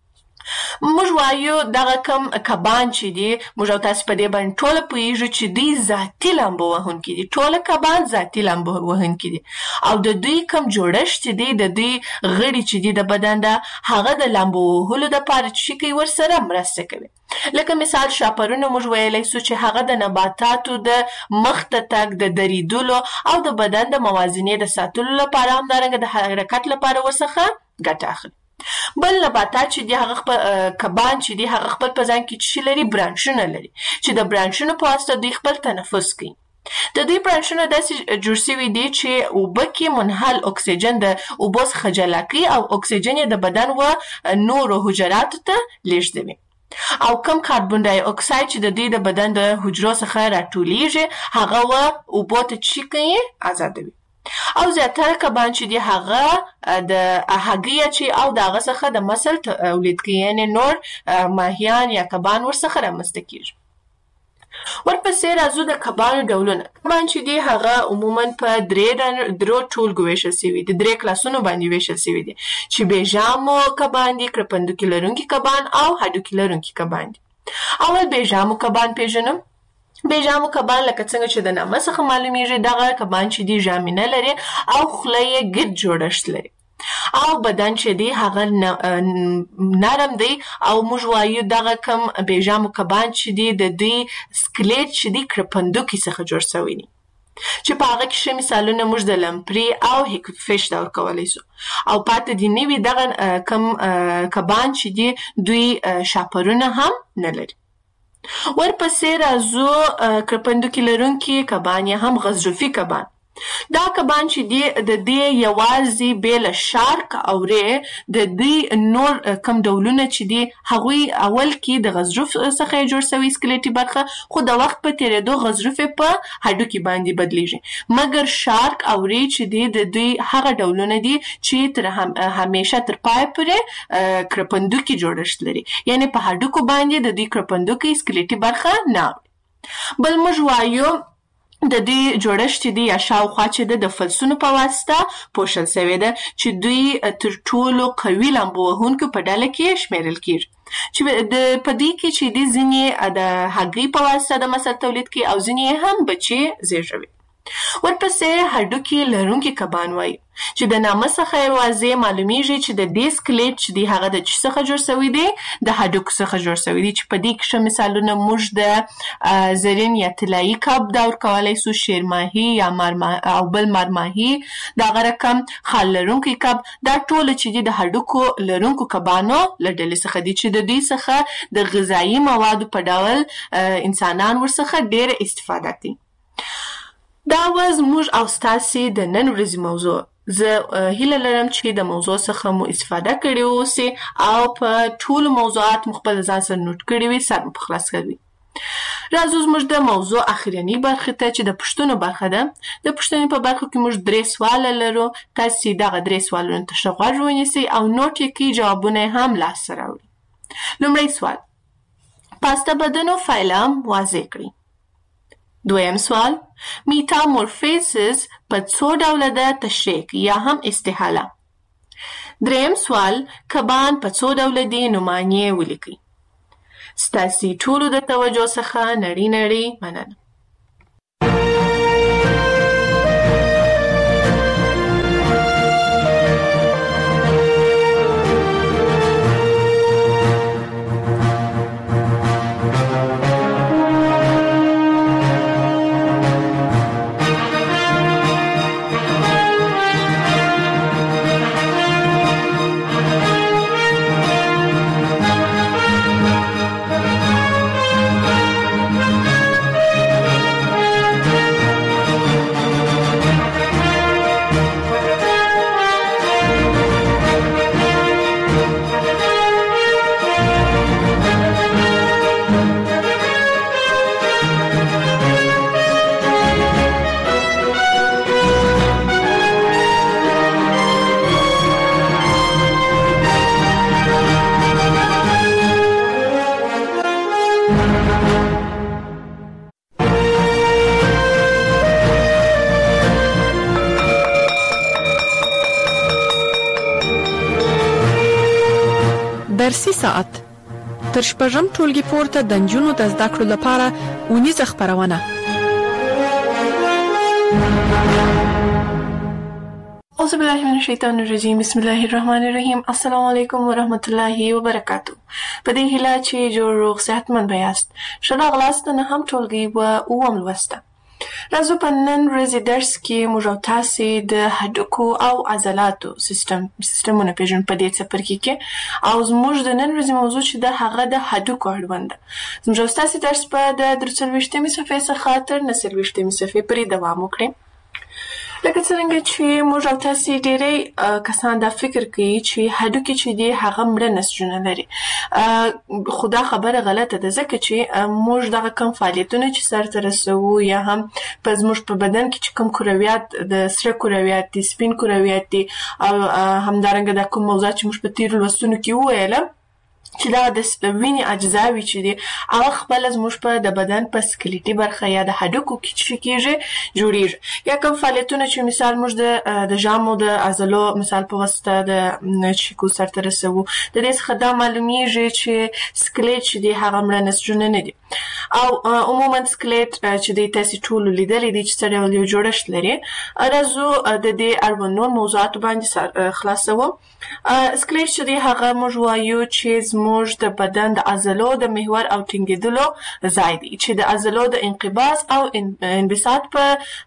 موږ وایو دغه کم کبان چې دي موږ او تاسې په دې باندې ټوله پوهېږو چې دوی ذاتي لامبو وهونکي دي. ټوله کبان ذاتي لامبو وهونکي دي او د دوی کم جوړښت چې دی د دوی غړي چې دي د بدن ده هغه د لامبو وهلو دپاره چې کوي ورسره مرسته کوي. لکه مثال شاپرونه موږ ویلی سو چې هغه د نباتاتو د مخ ته تګ د دریدلو او د بدن د موازنې د ساتلو لپاره همدارنګه د حرکت لپاره ورڅخه ګټه اخلي. بل نباتات چې دي هغه خپل کبان چې دي هغه خپل په ځان کې چې لري برانشونه لري چې د برانشونو په واسطه دوی خپل تنفس کوي. د دوی برانشونه داسې جوړ شوي دي چې اوبه کې منحل اکسیجن د اوبو څخه جلا کوي او اکسیجن یې د بدن و نورو حجراتو ته لیږدوي او کم کاربن ډای اکساید چې د دوی د بدن د حجرو څخه راټولیږي هغه و اوبو ته چی کوي آزادوي او زیاتره کبان چې دي هغه د هګۍ چې او د هغه څخه د مسل تولید کوي یعنې نور ماهیان یا کبان ورڅخه رامنځته کیږي ورپسې راځو د کبانو ډولونه کبان چې دي هغه عموما په درو ټولګو ویشل شوي دي 3 کلاسونو باندې ویشل شوي دي چې بیژامو کبان دي کرپندوکي لرونکي کبان او هډوکي لرونکي کبان دي اول بیژامو کبان پیژنم بیژامو کبان لکه څنګه چې د نامه څخه معلومیږي دغه کبان چې دي ژامینه لري او خوله یې ګډ جوړښت لري او بدن چې دی هغه نرم دی او موږ وایو دغه کم بیژامو کبان چې دی د دوی سکلیټ چې دی کرپندوکي څخه جوړ شوی دی چې په هغه کې ښه مثالونه موږ د لمپري او هیکفش دا ورکولی سو او پاتې دي نوي دغه کم کبان چې دی دوی شاپرونه هم نه لري ورپسې راځو کرپندوکي لرونکي کبان یا هم غضروفي کبان دا کبان چې دی د دې یوازې بیل شارک او ری د دې نور کم ډولونه چې دی هغوی اول کې د غضروف څخه جوړ شوی سکلیټي برخه خو د وخت په تیریدو غضروف په هډوکي باندې بدلیږي مګر شارک او ری چې دی د دوی هغه ډولونه دي چې تر همیشه تر پای پورې کرپندوکي جوړښت لري یعنی په هډوکو باندې د دې کرپندوکي سکلیټي برخه نه بل موږ وایو د دې جوړښت دی یا شاوخوا چې د فلسونو په واسطه پوښل شوی ده چې دوی تر ټولو قوي لامبو وهونکو په ډله کې شمیرل کیږي چې په دې کې چې د ځینې د هګۍ په واسطه د مسل تولید کوي او ځینې هم بچي زیږوي ورپسې هډوکي لرونکي کبان وایي چې د نامه څخه واضح معلومیږي چې د دې سکلیټ چې دی هغه د چی څخه جوړ شوی دی د هډوکو څخه جوړ شوی دی چې په دې کې ښه مثالونه موږ د زرین یا طلایي کب دا ورکولی سو شیرماهي یا او بل مارماهي دغه رقم خال لرونکی کب دا ټول چې دی د هډوکو لرونکو کبانو له ډلې څخه دي چې د دوی څخه د غذایي موادو په ډول انسانان ورڅخه ډېره استفاده کوي دا زموږ او ستاسې د نن ورځې موضوع زه هیله لرم چې د موضوع څخه مو استفاده کړې اوسئ او په ټولو موضوعات مو خپل ځان سره نوټ کړي وي سر مو په خلاص کړي راځو زموږ د موضوع اخرنۍ برخې ته چې د پوښتنو برخه ده د پوښتنې په برخه کې موږ 3 سواله لرو تاسې دغه 3 سوالونو ته ښه غوږ ونیسئ او نوټ یې کړئ جوابونه یې هم لاسته راوړئ لومړی سوال پاسته بدنو فایلم واضح کړئ دویم سوال میتامورفیزس په څو ډوله ده تشریح یا هم استحاله دریم سوال کبان په څو ډوله دي نومانې ولیکئ ستاسې ټولو د توجه څخه نړۍ مننه درسي ساعت تر شپږم ټولګي پورته د نجونو د زده کړو لپاره اونیزه خپرونه اعوذ بالله من الشیطان الرجیم بسم الله الرحمن الرحیم السلام علیکم ورحمت الله وبرکاتو په دې هیله چې جوړ روغ صحتمند بیاست ښه راغلاست نه هم ټولګي و اوم لوسته راځو په نن ورځې درس کې موږ او تاسې د هډوکو او عضلاتو سیستمونه پیژنو په دې څپرکي کې او زموږ د نن ورځې موضوع چې د هغه د هډوکو اړوند ده. زموږ او ستاسې درس په د 43مې صفحې څخه تر 49مې صفحې پورې دوام وکړي. لکه څرنګه چې موږ او تاسې ډېری کسان دا فکر کوي چې هډوکي چې دي هغه مړه نسجونه لري، خو دا خبره غلطه ده، ځکه چې موږ دغه کم فعالیتونه چې سرته رسوو یا هم په زموږ په بدن کې چې کوم کرویات د سره کرویات دي، سپین کرویات دي او همدارنګه دا کوم موضوعات چې موږ په تېرو لوستونو کې وویله چې دا د وینې اجزاوي چې دي هغه خپله زموږ په د بدن په سکلیټي برخه یا د هډوکو کې چې کېږي جوړېږي. یا کوم فعالیتونه چې مثال موږ د ژامو د عضلو مثال په واسطه د چیکو سرته رسوو، د دې څخه دا معلومیږي چې سکلیټ چې دی هغه مړه نسجونه نه دي. او عموما سکلیټ چې دی تاسې ټولو لیدلی دی چې څه ډول یو جوړښت لري. راځو د دې اړوند نور موضوعاتو باندې خلاصوو. سکلیټ چې دی هغه موږ وایو چې زموږ د بدن د عضلو د محور او ټینګېدلو ځای دی چې د عضلو د انقباض او انبساط په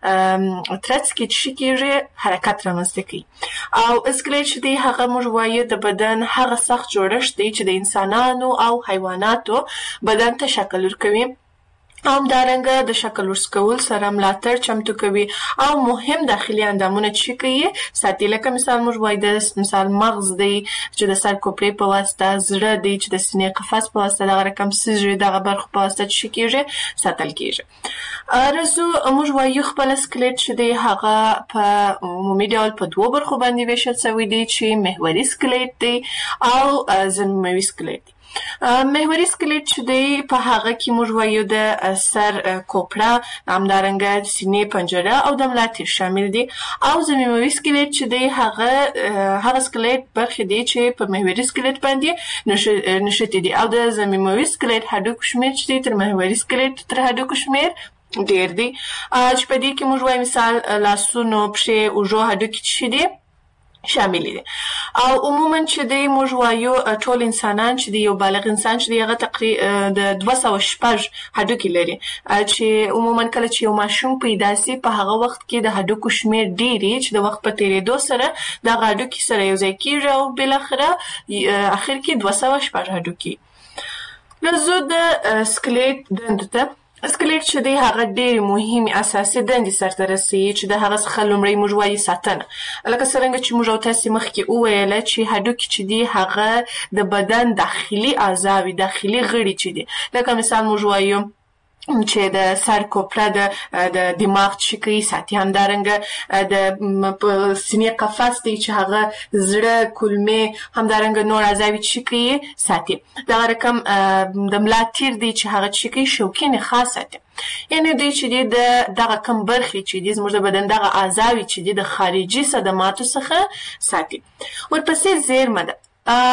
ترڅ کې چې کېږي حرکت رامنځته کوي. او سکلیټ چې دی هغه موږ وایو د بدن هغه سخت جوړښت دی چې د انسانانو او حیواناتو بدن ته شکل ورکوي او همدارنګه د شکل ورکول سره ملاتړ چمتو کوي او مهم داخلي اندامونه چې کوي ساتي. لکه مثال موږ وایو د مثال مغز دی چې د سر کوپړې په واسطه، زړه دی چې د سینې قفس په واسطه، دغه رقم سږي دغه برخو په واسطه چې کېږي ساتل کېږي. راځو موږ وایو خپله سکلیټ چې دی هغه په عمومي ډول په دوو برخو باندې ویشل شوی دی چې محوري سکلیټ دی او ضمیموي سکلیټ دی. محوري سکلیټ چې دی په هغه کې موږ وایو د سر کوپړه، همدارنګه د سینې پنجره او د ملا تیر شامل دي. او ضمیموي سکلیټ چې دی هغه سکلیټ برخې دي چې په محوري سکلیټ باندې نښتي دي او د ضمیموي سکلیټ هډوکو شمېر چې دی تر محوري سکلیټ تر هډوکو شمېر ډېر دی. چې په دې کې موږ وایو مثال لاسونو، پښې، اوږو هډوکي چې دي شامل دي. او عموما چې دی موږ وایو ټول انسانان چې دی یو بالغ انسان چې دی هغه تقریبا د 206 هډوکي لري، چې عموما کله چې یو ماشوم پیدا سي په هغه وخت کې د هډوکو شمېر ډېر چې د وخت په تېرېدو سره دغه هډوکي سره یو ځای کېږي او بالاخره اخر کې 206 هډوکي. راځو د سکلیټ دندو ته. سکلیټ چې دی هغه ډېرې مهمې اساسي دندې سرته رسوي چې د هغه څخه لومړی موږ وایو ساتنه. لکه څرنګه چې موږ او تاسې مخکې وویله چې هډوکي چې دی هغه د بدن داخلي اعضاوي، داخلي غړي چې دي. لکه مثال موږ وایو چې د سر کوپړه د دماغ چې کوي ساتي، همدارنګه د سینې قفس دی چې هغه زړه، کولمې، همدارنګه نور اعضاوي چې کوي ساتي. دغه رقم د ملا تیر دی چې هغه چې کوي شوکي نخاع ساتي. یعنې دوی چې دی دغه کم برخې چې دي زموږ د بدن دغه اعضاوي چې دي د خارجي صدماتو څخه ساتي. ورپسې زیرمه ده.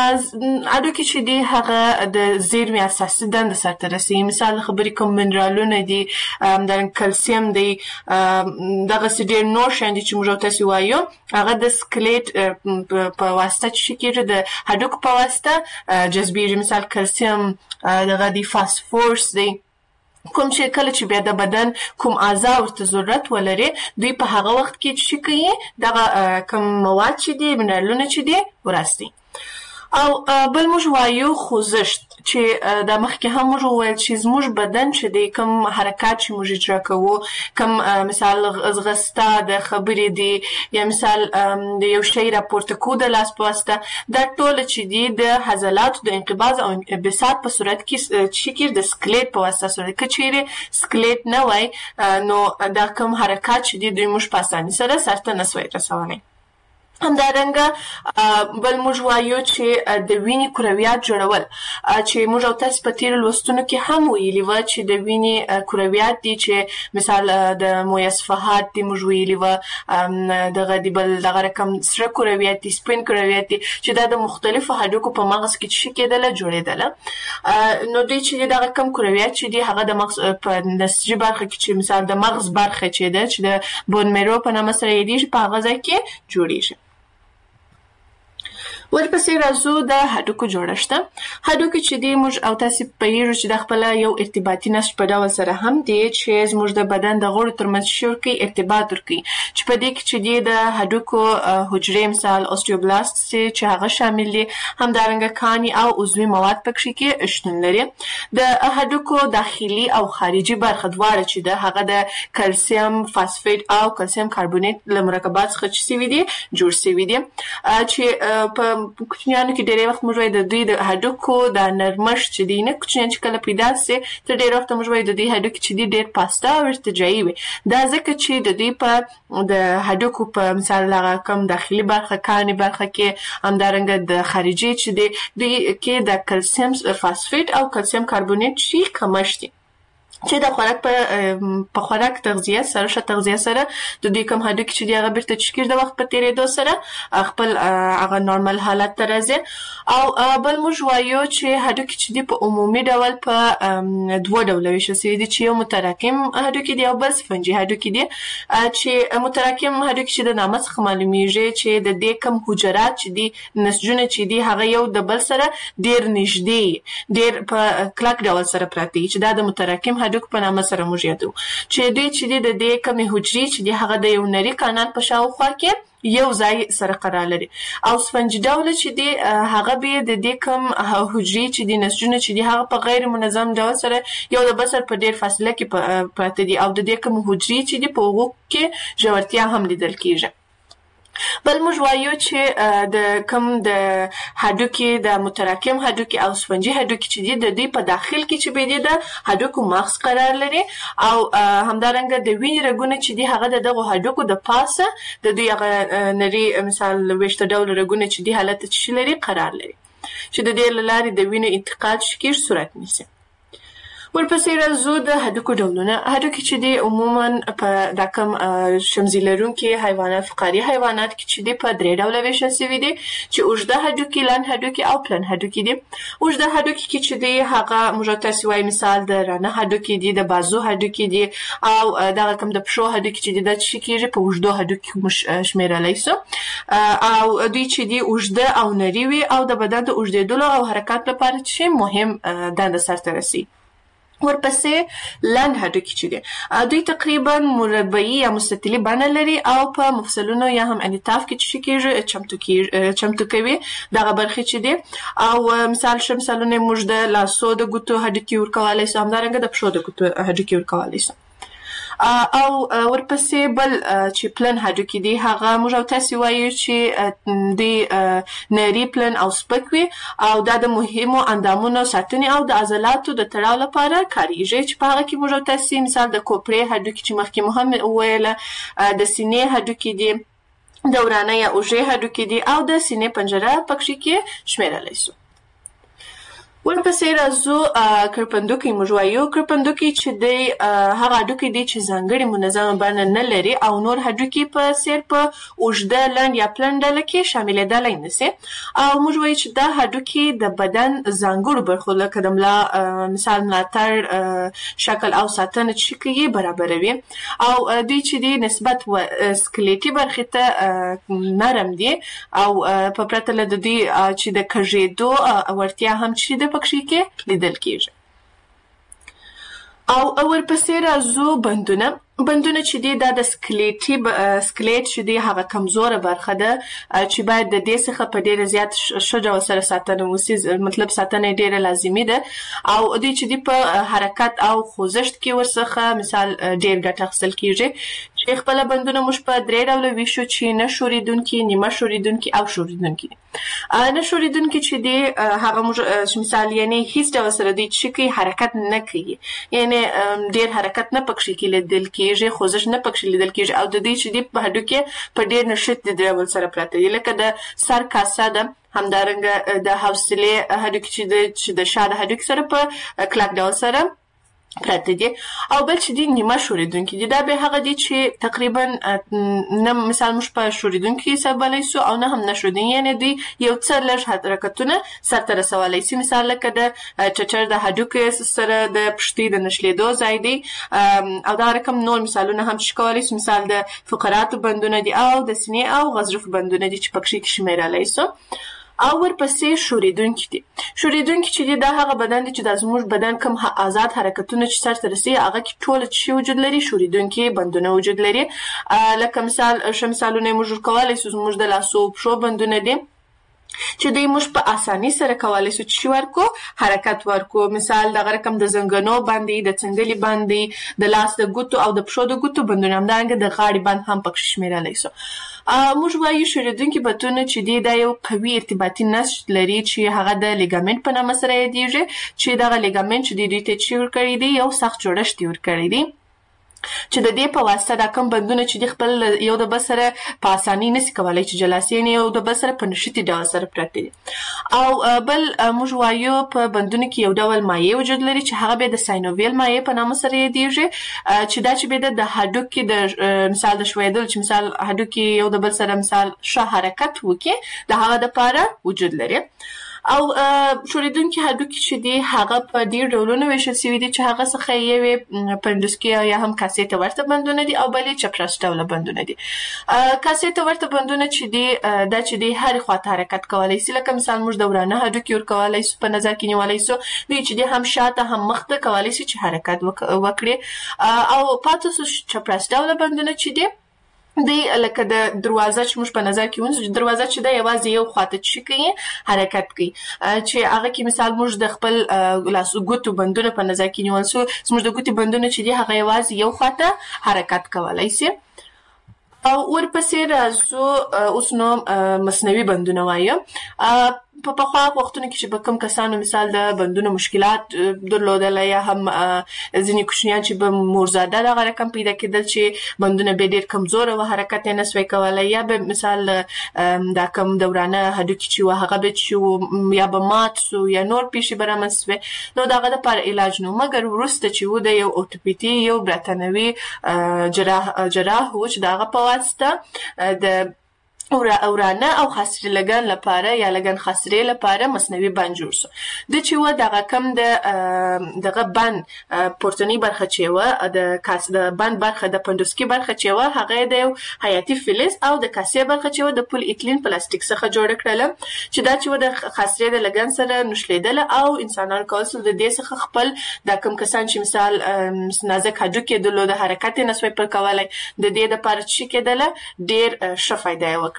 هډوکي چې دی هغه د زیرمې اساسي دنده سرته رسوي. مثال خبرې کوم منرالونه دي، همدارنګه کلسیم دی، دغسې ډېر نور شیان دي چې موږ او تاسې وایو هغه د سکلیټ په واسطه چې کېږي د هډوکو په واسطه جذبېږي. مثال کلسیم دغه دی، فاسفورس دی، کوم چې کله چې بیا د بدن کوم اعضا ورته ضرورت ولري دوی په هغه وخت کې چې کوي دغه کوم مواد چې دي، منرالونه چې دي وراسي. او بل موږ وایو خوځښت چې د مخکې هم موږ وویل چې زموږ بدن چې دی کوم حرکات چې موږ اجرا کوو، کوم مثال ځغسته د خبرې دی یا مثال د یو شی راپورته کو د لاس په واسطه، دا ټوله چې دي د عضلاتو د انقباض او انبساط په صورت کې چې د سکلیټ په واسطه صورت کې چیرې سکلیټ نه وای نو دا کوم حرکات چې دي دوی موږ په اسانۍ سره سرته نسوای رسولی. همدارنګه بل موږ وایو چې د وینې کرویات جوړول چې موږ او تاسې په تېرو لوستونو کې هم ویلي وه چې د وینې کرویات دي چې مثال د مویه صفحات دي، موږ ویلي وه دغه دی بل دغه رقم سره کرویات دي، سپین کرویات دي چې دا د مختلفو هډوکو په مغز کې چې کېدله جوړېدله. نو دوی چې دغه کم کرویات چې دي هغه د مغز په نسجي برخه کې چې مثال د مغز برخه چې ده چې د بون میرو په نامه سره یادېږي په هغه ځای کې جوړېږي. ورپسې راځو د هډوکو جوړښت. هډوکي چې دی موږ او تاسو پوهیږو چې د خپل یو ارتباطي نسج په ډول سره هم دی چې زموږ د بدن د غړو ترمنځ شورکي ارتباط ورکوي چې په دې کې چې دی د هډوکو حجرې مثال اوستیوبلاست چې هغه شامل دي، همدارنګه کاني او عضوي مواد پکې کې شتون لري. د هډوکو داخلي او خارجي برخه دواړه چې ده هغه د کلسیم فاسفیت او کلسیم کاربونیت له مرکبات څخه چې سوي دي جوړ سوي دي، چې په کوچنیانو کې ډېری وخت موږ وایو د دوی د هډوکو د نرمښت چې دی نه کوچنیان چې کله پیدا سي تر ډېر وخت موږ وایو د دوی هډوکي چې دی ډېر پاسته او ارتجاعي وي. دا ځکه چې د دوی په د هډوکو په مثال هغه کم داخلي برخه کاني برخه کې همدارنګه د خارجي چې دی دوی کې د کلسیم فاسفیت او کلسیم کاربونیت شي کمښت دي چې د خوراک په خوراک تغذیه سره ښه تغذیه سره د دوی کوم هډوکي چې دی هغه بیرته چې کېږي د وخت په تېرېدو سره خپل هغه نورمال حالت ته راځي. او بل موږ وایو چې هډوکي چې دی په عمومي ډول په دوه ډوله ویشل سوي دي چې یو متراکم هډوکي دی او بل سفنجي هډوکي دي. چې متراکم هډوکي چې د نامه څخه معلومیږي چې د دې کوم حجرات چې دی نسجونه چې دی هغه یو د بل سره ډېر نږدې ډېر په کلک ډول سره پراته دي چې دا د متراکم هډوکو په نامه سره موږ یادو. چې دوی چې دی د دې کمې حجرې چې دی هغه د یو نري کانال په شاوخوا کې یو ځای سره قرار لري. او سفنجي ډوله چې دی هغه به د دې کم حجرې چې دی نسجونه چې دی هغه په غیر منظم ډول سره یو د بل سره په ډېر فاصله کې پراته دي او د دې کم حجرې چې دی په هغو کې ژورتیا هم لیدل کېږي. بل موږ وایو چې د کم د هډوکي د متراکم هډوکي او سفنجي هډوکي چې دی د دوی په داخل کې چې به دی د هډوکو مغز قرار لري او همدارنګه د وینې رګونه چې دی هغه د دغه هډوکو د پاسه د دوی هغه نري مثال ویشته ډول رګونه چې دی حالت چې لري قرار لري چې د دې له لارې د وینې انتقال چې کېږي صورت نیسي. ورپسې راځو د هډوکو ډولونه. هډوکي چې دی عموما په دا کوم شمزي لرونکي حیوانات فقاري حیوانات کې چې دی په درې ډوله ویشل سوي دي چې اوږده هډوکي، لنډ هډوکي او پلن هډوکي دي. اوږده هډوکي کې چې دی هغه موږ تاسو وایي مثال د رانه هډوکي دي، د بازو هډوکي دي او دغه کوم د پښو هډوکي چې دی دا چې کېږي په اوږدو هډوکي شمیرلی سو. او دوی چې دی اوږده او نري وي او د بدن د اوږدېدلو او حرکات لپاره چې مهم دنده سرته رسي. ورپسې لنډ هډوکي چې دي دوی تقریبا مربعي یا مستطیلي بڼه لري او په مفصلونو یا هم انعطاف کې چې کېږي چمتو کوي دغه برخې چې دي. او مثال ښه مثالونه موږ د لاسو د ګوتو هډوکي ورکولی سو، همدارنګه د پښو د ګوتو هډوکي ورکولی سو. او ورپسې بل چې پلن هډوکي دي هغه موږ او تاسو وایو چې دوی نري پلن او سپک وي او دا د مهمو اندامونو ساتنې او د عضلاتو د تړاو لپاره کارېږي چې په هغه کې موږ او تاسو مثال د کوپړې هډوکي چې مخکې مو هم وویله، د سینې هډوکي دي، د ورانه یا اوږې هډوکي دي او د سینې پنجره پکې کې شمیرلی سو. ورپسې راځو کرپندوکي. موږ وایو کرپندوکي چې دی هغه هډوکي دی چې ځانګړې منظمه بڼه نه لري او نور هډوکي په څېر په اوږده، لنډ یا پلن ډله کې شاملېدلی نه سي. او موږ وایو چې دا هډوکي د بدن ځانګړو برخو لکه د ملا مثال ملاتړ شکل او ساتنه چې کوي برابروي. او دوی چې دی نسبت سکلیټي برخې ته نرم دي او په پرته له د دوی چې د کږېدو وړتیا هم چې د پکې کې لیدل کېږي. او ورپسې راځو بندونه. بندونه چې دی دا د سکلیټ چې دی هغه کمزوره برخه ده چې باید د دې څخه په ډېره زیات ښه ډول سره ساتنه وسي، مطلب ساتنه یې ډېره لازمي ده. او دوی چې دی په حرکت او خوځښت کې ورڅخه مثال ډېر ګټه اخیستل کېږي چې خپله بندونه موږ په درې ډوله ویشو چې نه ښورېدونکي، نیمه ښورېدونکي او ښورېدونکي دي. نه ښورېدونکي چې دی هغه موږ مثال یعنې هیڅ ډول سره دوی چې کوي حرکت نه کوي، یعنې ډېر حرکت نه پکې کې لیدل کېږي، خوځښت نه پکې لیدل کېږي. او د دې چې دی په هډوکي په ډېر نښتې ډول سره پراته دي لکه د سر کاسه ده، همدارنګه د حوصلې هډوکي چې د شا د هډوکي سره په کلک ډول سره پراته دي. او بل چې دی نیمه ښورېدونکي دي، دا به هغه دي چې تقریبا نه مثال موږ په ښورېدونکي حسابولی سو او نه هم نه ښورېدونکي، یعنې دوی یو څه لږ حرکتونه سرته رسولی سي. مثال لکه د چچر د هډوکي سره د پښتۍ د نښلېدو ځای دی او دا رقم نور مثالونه هم چې کولی سو. مثال د فقراتو بندونه دي او د سینې او غضروف بندونه دي چې پکې کې شمیرلی سو. او ورپسې شوریدونکي دي. شوریدونکي چې دي دا هغه بدن دي چې د زموږ بدن کوم آزاد حرکتونه چې سرته رسي هغه کې ټول چې وجود لري شوریدونکي بندونه وجود لري. لکه مثالونه موږ کولای شو زموږ د لاسو پښو بندونه دي چې دوی موږ په اساني سره کولای شو چې ورکو حرکت ورکو. مثال د رقم د زنګنو باندې د څنګلي باندې د لاس د ګوتو او د پښو د ګوتو بندونه همدارنګه د غاړې بند هم پکې شمیرلی شو. موږ وایو شوریدونکي بندونه چې دی دا یو قوي ارتباطي نسج لري چې هغه د لیګامنت په نامه سره یادیږي چې دغه لیګامنت چې دوی ته چې ورکړی دی یو سخت جوړښت یې ورکړی دی چې د دې په واسطه دا کوم بندونه چې د خپل یو د بل سره په اساني نشي کولای چې جلاسین یو د بل سره په نشتی ډول سره پراته دي. او بل موږ وایو په بندونه کې یو ډول مایع وجود لري چې هغه به د ساینوویل مایع په نامه سره یادیږي چې دا چې به د هډوکي د مثال د شویدل چې مثال هډوکي یو د بل سره مثال ښه حرکت وکړي د هغه لپاره وجود لري. او شوریدونکي هډوکي چې دي هغه په ډېر ډولونو ویشل شوي دي چې هغه څخه یو پنډوسکي یا هم کاسې ته ورته بندونه دي او بل یې چپراس ډوله بندونه دي. کاسې ته ورته بندونه چې دي دا چې دي هرې خواته حرکت کولی شي. لکه مثال موږ د ورانه هډوکي ورکولی شو په نظر کې نیولی شو دوی چې دي هم شاته هم مخته کولی شي چې حرکت وکړي. او پاتې شو چپراس ډوله بندونه چې دي دی لکه د دروازه چې موږ په نظر کې ونیسو دروازه چې ده یوازې یو خواته چې کوي حرکت کوي چې هغه کې مثال موږ د خپل لاسو ګوتو بندونه په نظر کې نیول شو زموږ د ګوتې بندونه چې دي هغه یوازې یو خواته حرکت کولی شي. او ورپسې راځو اوس نو مصنوعي بندونه وایو. په پخوا وختونو کې چې به کوم کسانو مثال د بندونو مشکلات درلودل یا هم ځینې کوچنیان چې به مورزاده دغه رقم پیدا کېدل چې بندونه به ډېر کمزوره و حرکت یې نسوی کولی یا به مثال دا کوم د ورانه هډوکي چې و هغه به چې یا به مات سو یا نور پیښې به رامنځته سوې نو د هغه دپاره علاج نو مګر وروسته چې و د یو اوټوپیتي یو برتانوي جراح و چې د هغه په واسطه د ورانه او خاصري لګن لپاره یا لګن خاصري لپاره مصنوعي بند جوړ شو. د چې و دغه کم د دغه بند پورتنی برخه چې و د بند برخه د پندوسکي برخه چې و هغه د یو حیاتي فلز او د کاسې برخه چې و د پول ایتلین پلاستیک څخه جوړ کړل چې دا چې و د خاصري د لګن سره نښلیدل او انسانان کولای شول د دې څخه خپل د کوم کسان چې مثال نازک هډوکي درلود حرکت یې نسوی پر کولای د دې لپاره چې کېدله ډېر ښه فایده یې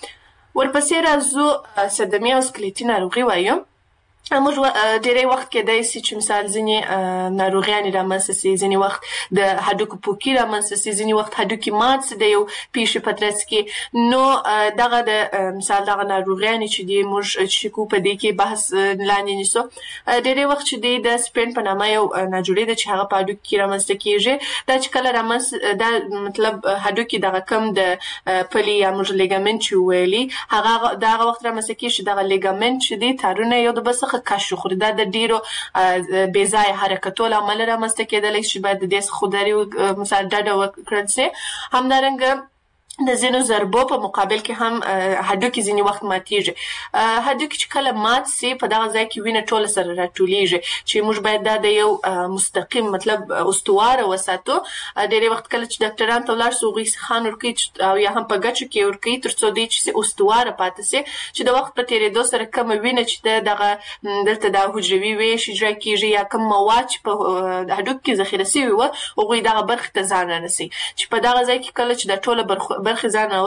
ورپسې راځو صدمي او سکلیټي ناروغي وایو. موږ ډېری وخت کېدای شي چې مثال ځینې ناروغیانې رامنځته شي ځینې وخت د هډوکو پوکي رامنځته شي ځینې وخت هډوکي مات شي د یو پیښې په ترڅ کې نو دغه د مثال دغه ناروغیانې چې دي موږ چې کو په دې کې بحث لاندې نیسو ډېری وخت چې دی د سپین په نامه یو ناجوړي ده چې هغه په هډوکي کې رامنځته کېږي دا چې کله رامنځته دا مطلب هډوکي دغه کم د پلي یا موږ لیګامنت چې ویلي هغه دغه وخت رامنځته کېږي چې دغه لیګامنت چې دی تارونه یو د بل څخه کشو خوري دا د ډیرو بې ځایه حرکتو له امله رامنځته کېدلی شي باید د دې څخه خودداري مثال ډډه وکړل شي. همدارنګه د ځینو ضربو په مقابل کې هم هډوکي ځینې وخت ماتېږي. هډوکي چې کله مات سي په دغه ځای کې وینه ټوله سره راټولېږي چې موږ باید دا د یو مستقیم مطلب استواره وساتو. ډېری وخت کله چې ډاکټرانو ته ولاړ شو هغوی سیخان ورکوي او یا هم په ګچو کې ورکوي تر څو دوی چې استواره پاتې سي چې د وخت په تېرېدو سره کومه وینه چې دغه دلته د حجروي ویش اجرا کېږي یا کوم مواد چې په هډوکو کې ذخیره سوي وه هغوی دغه برخې ته ځان رارسوي چې په دغه ځای کې کله چې دا ټوله برخې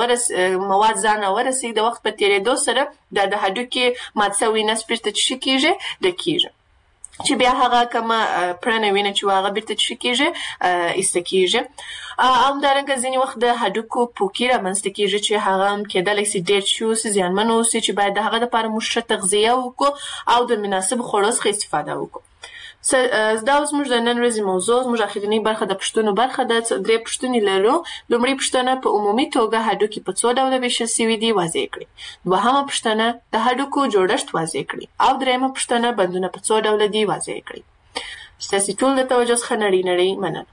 مواد ځان ورسي د وخت په تېرېدو سره د هډوکي مات شوي نسج بیرته چې کېږي ډکېږي چې بیا هغه کومه پرنه وینه چې هغه بیرته چې کېږي ایسته کېږي. همدارنګه ځینې وخت د هډوکو پوکي رامنځته کېږي چې هغه هم کېدلی شي ډېر ښه اوسي زیانمن اوسي چې باید د هغه دپاره موږ ښه تغذیه وکړو او د مناسبو خوړو څخه استفاده وکړو. دا اوس موږ د نن ورځې موضوع زموږ اخرنۍ برخه د پوښتنو برخه ده. 3 پوښتنې لرو. لومړۍ پوښتنه په عمومي توګه هډوکي په څو ډوله ویشل شوي دي واضح کړئ. دوهمه پوښتنه د هډوکو جوړښت واضح کړئ او درېیمه پوښتنه بندونه په څو ډوله دي واضح کړئ. ستاسې ټول د توجه څخه نړۍ مننه.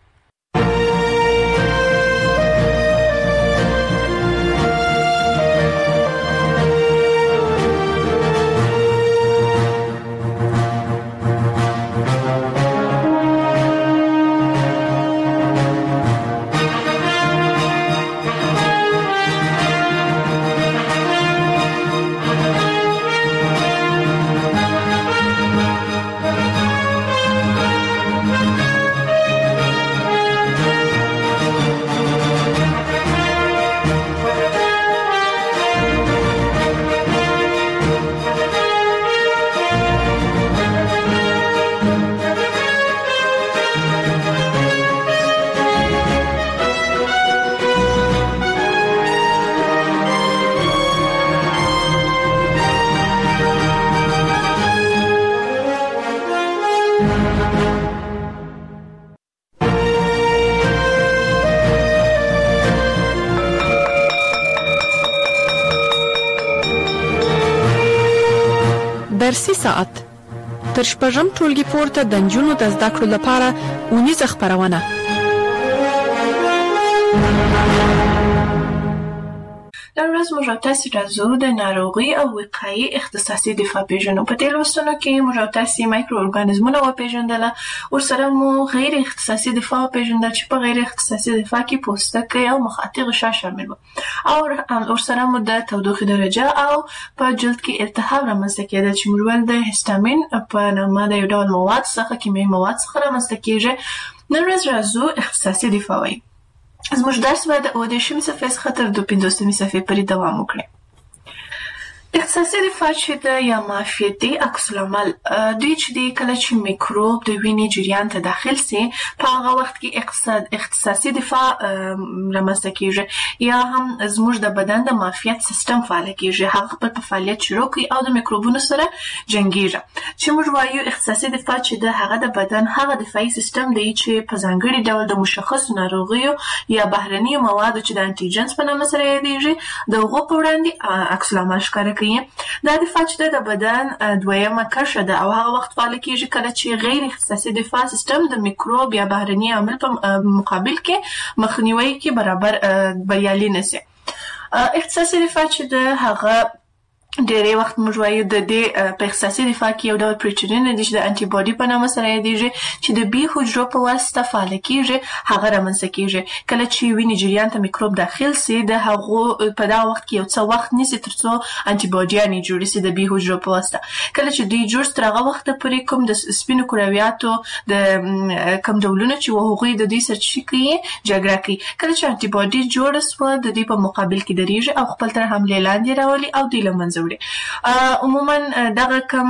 درسي ساعت تر شپږم ټولګي پورته د نجونو د زده کړو لپاره اونیزه خپرونه. نن ورځ موږ تاسو راځو د ناروغي او وقایي اختصاصي دفاع پیژنو. په دې لوستونو کې موږ تاسو مایکرو ارګانیزمونه وپیژندل، ورسره مو غیر اختصاصي دفاع پیژندل چې په غیر اختصاصي دفاع کې پوستکی او مخاطي غشا شامل وو، او ورسره مو د تودوخې درجه او په جلد کې التهاب رامنځته کېدل چې موږ ول د هیستامین په نامه د یو ډول مواد څخه کیمیاوي مواد څخه رامنځته کېږي. نن ورځ راځو اختصاصي دفاع وایي. زموږ درس به د 18 صفحې څخه تر 15 صفحې پورې دوام وکړي. اختصاصي دفاع چې د یا معافیتي عکس العمل دوی چې د کله چې میکروب د وینې جریان ته داخل سي په هغه وخت کې اختصاصي دفاع رامنځته کیږي، یا هم زموږ د بدن د معافیت سیستم فعال کیږي، هغه خپل فعالیت شروع کوي او د میکروبونو سره جنګیږي. چې موږ وایو اختصاصي دفاع چې د هغه د بدن هغه دفاعي سیستم دی چې په ځانګړي ډول د مشخص ناروغیو یا بهرني موادو چې د انټيجنز په نامه سره یادېږي د هغو په وړاندې عکس العمل ښکاره دا دفاع چې د بدن دویمه کرښه ده او هغه وخت فعال کیږي کله چې غیر اختصاصي دفاع سیستم د میکروب یا بهرني عامل په مقابل کې مخنیوي کې برابر بریالي نشي. اختصاصي دفاع چې د هغه ډېری وخت موږ وایو د دې په اختصاصي دفاع کې یو ډول پروټینونه دي چې د انټي باډي په نامه سره یادېږي چې د بي حجرو په واسطه فعال کیږي، هغه رامنځته کیږي کله چې وینې جریان ته میکروب داخل سي. د هغو په دا وخت کې یو څه وخت نیسي ترڅو انټي باډیانې جوړ سي د بي حجرو په واسطه. کله چې دوی جوړ تر هغه وخت پورې کوم د سپینو کرویاتو د کوم ډولونه چې هغوی د دې سرچینې کوي جګړه کوي. کله چې انټي باډي جوړ سو د دې په مقابل کې درېږي او خپل تر حمله لاندې راولي او د لمنځه عموما دغه کم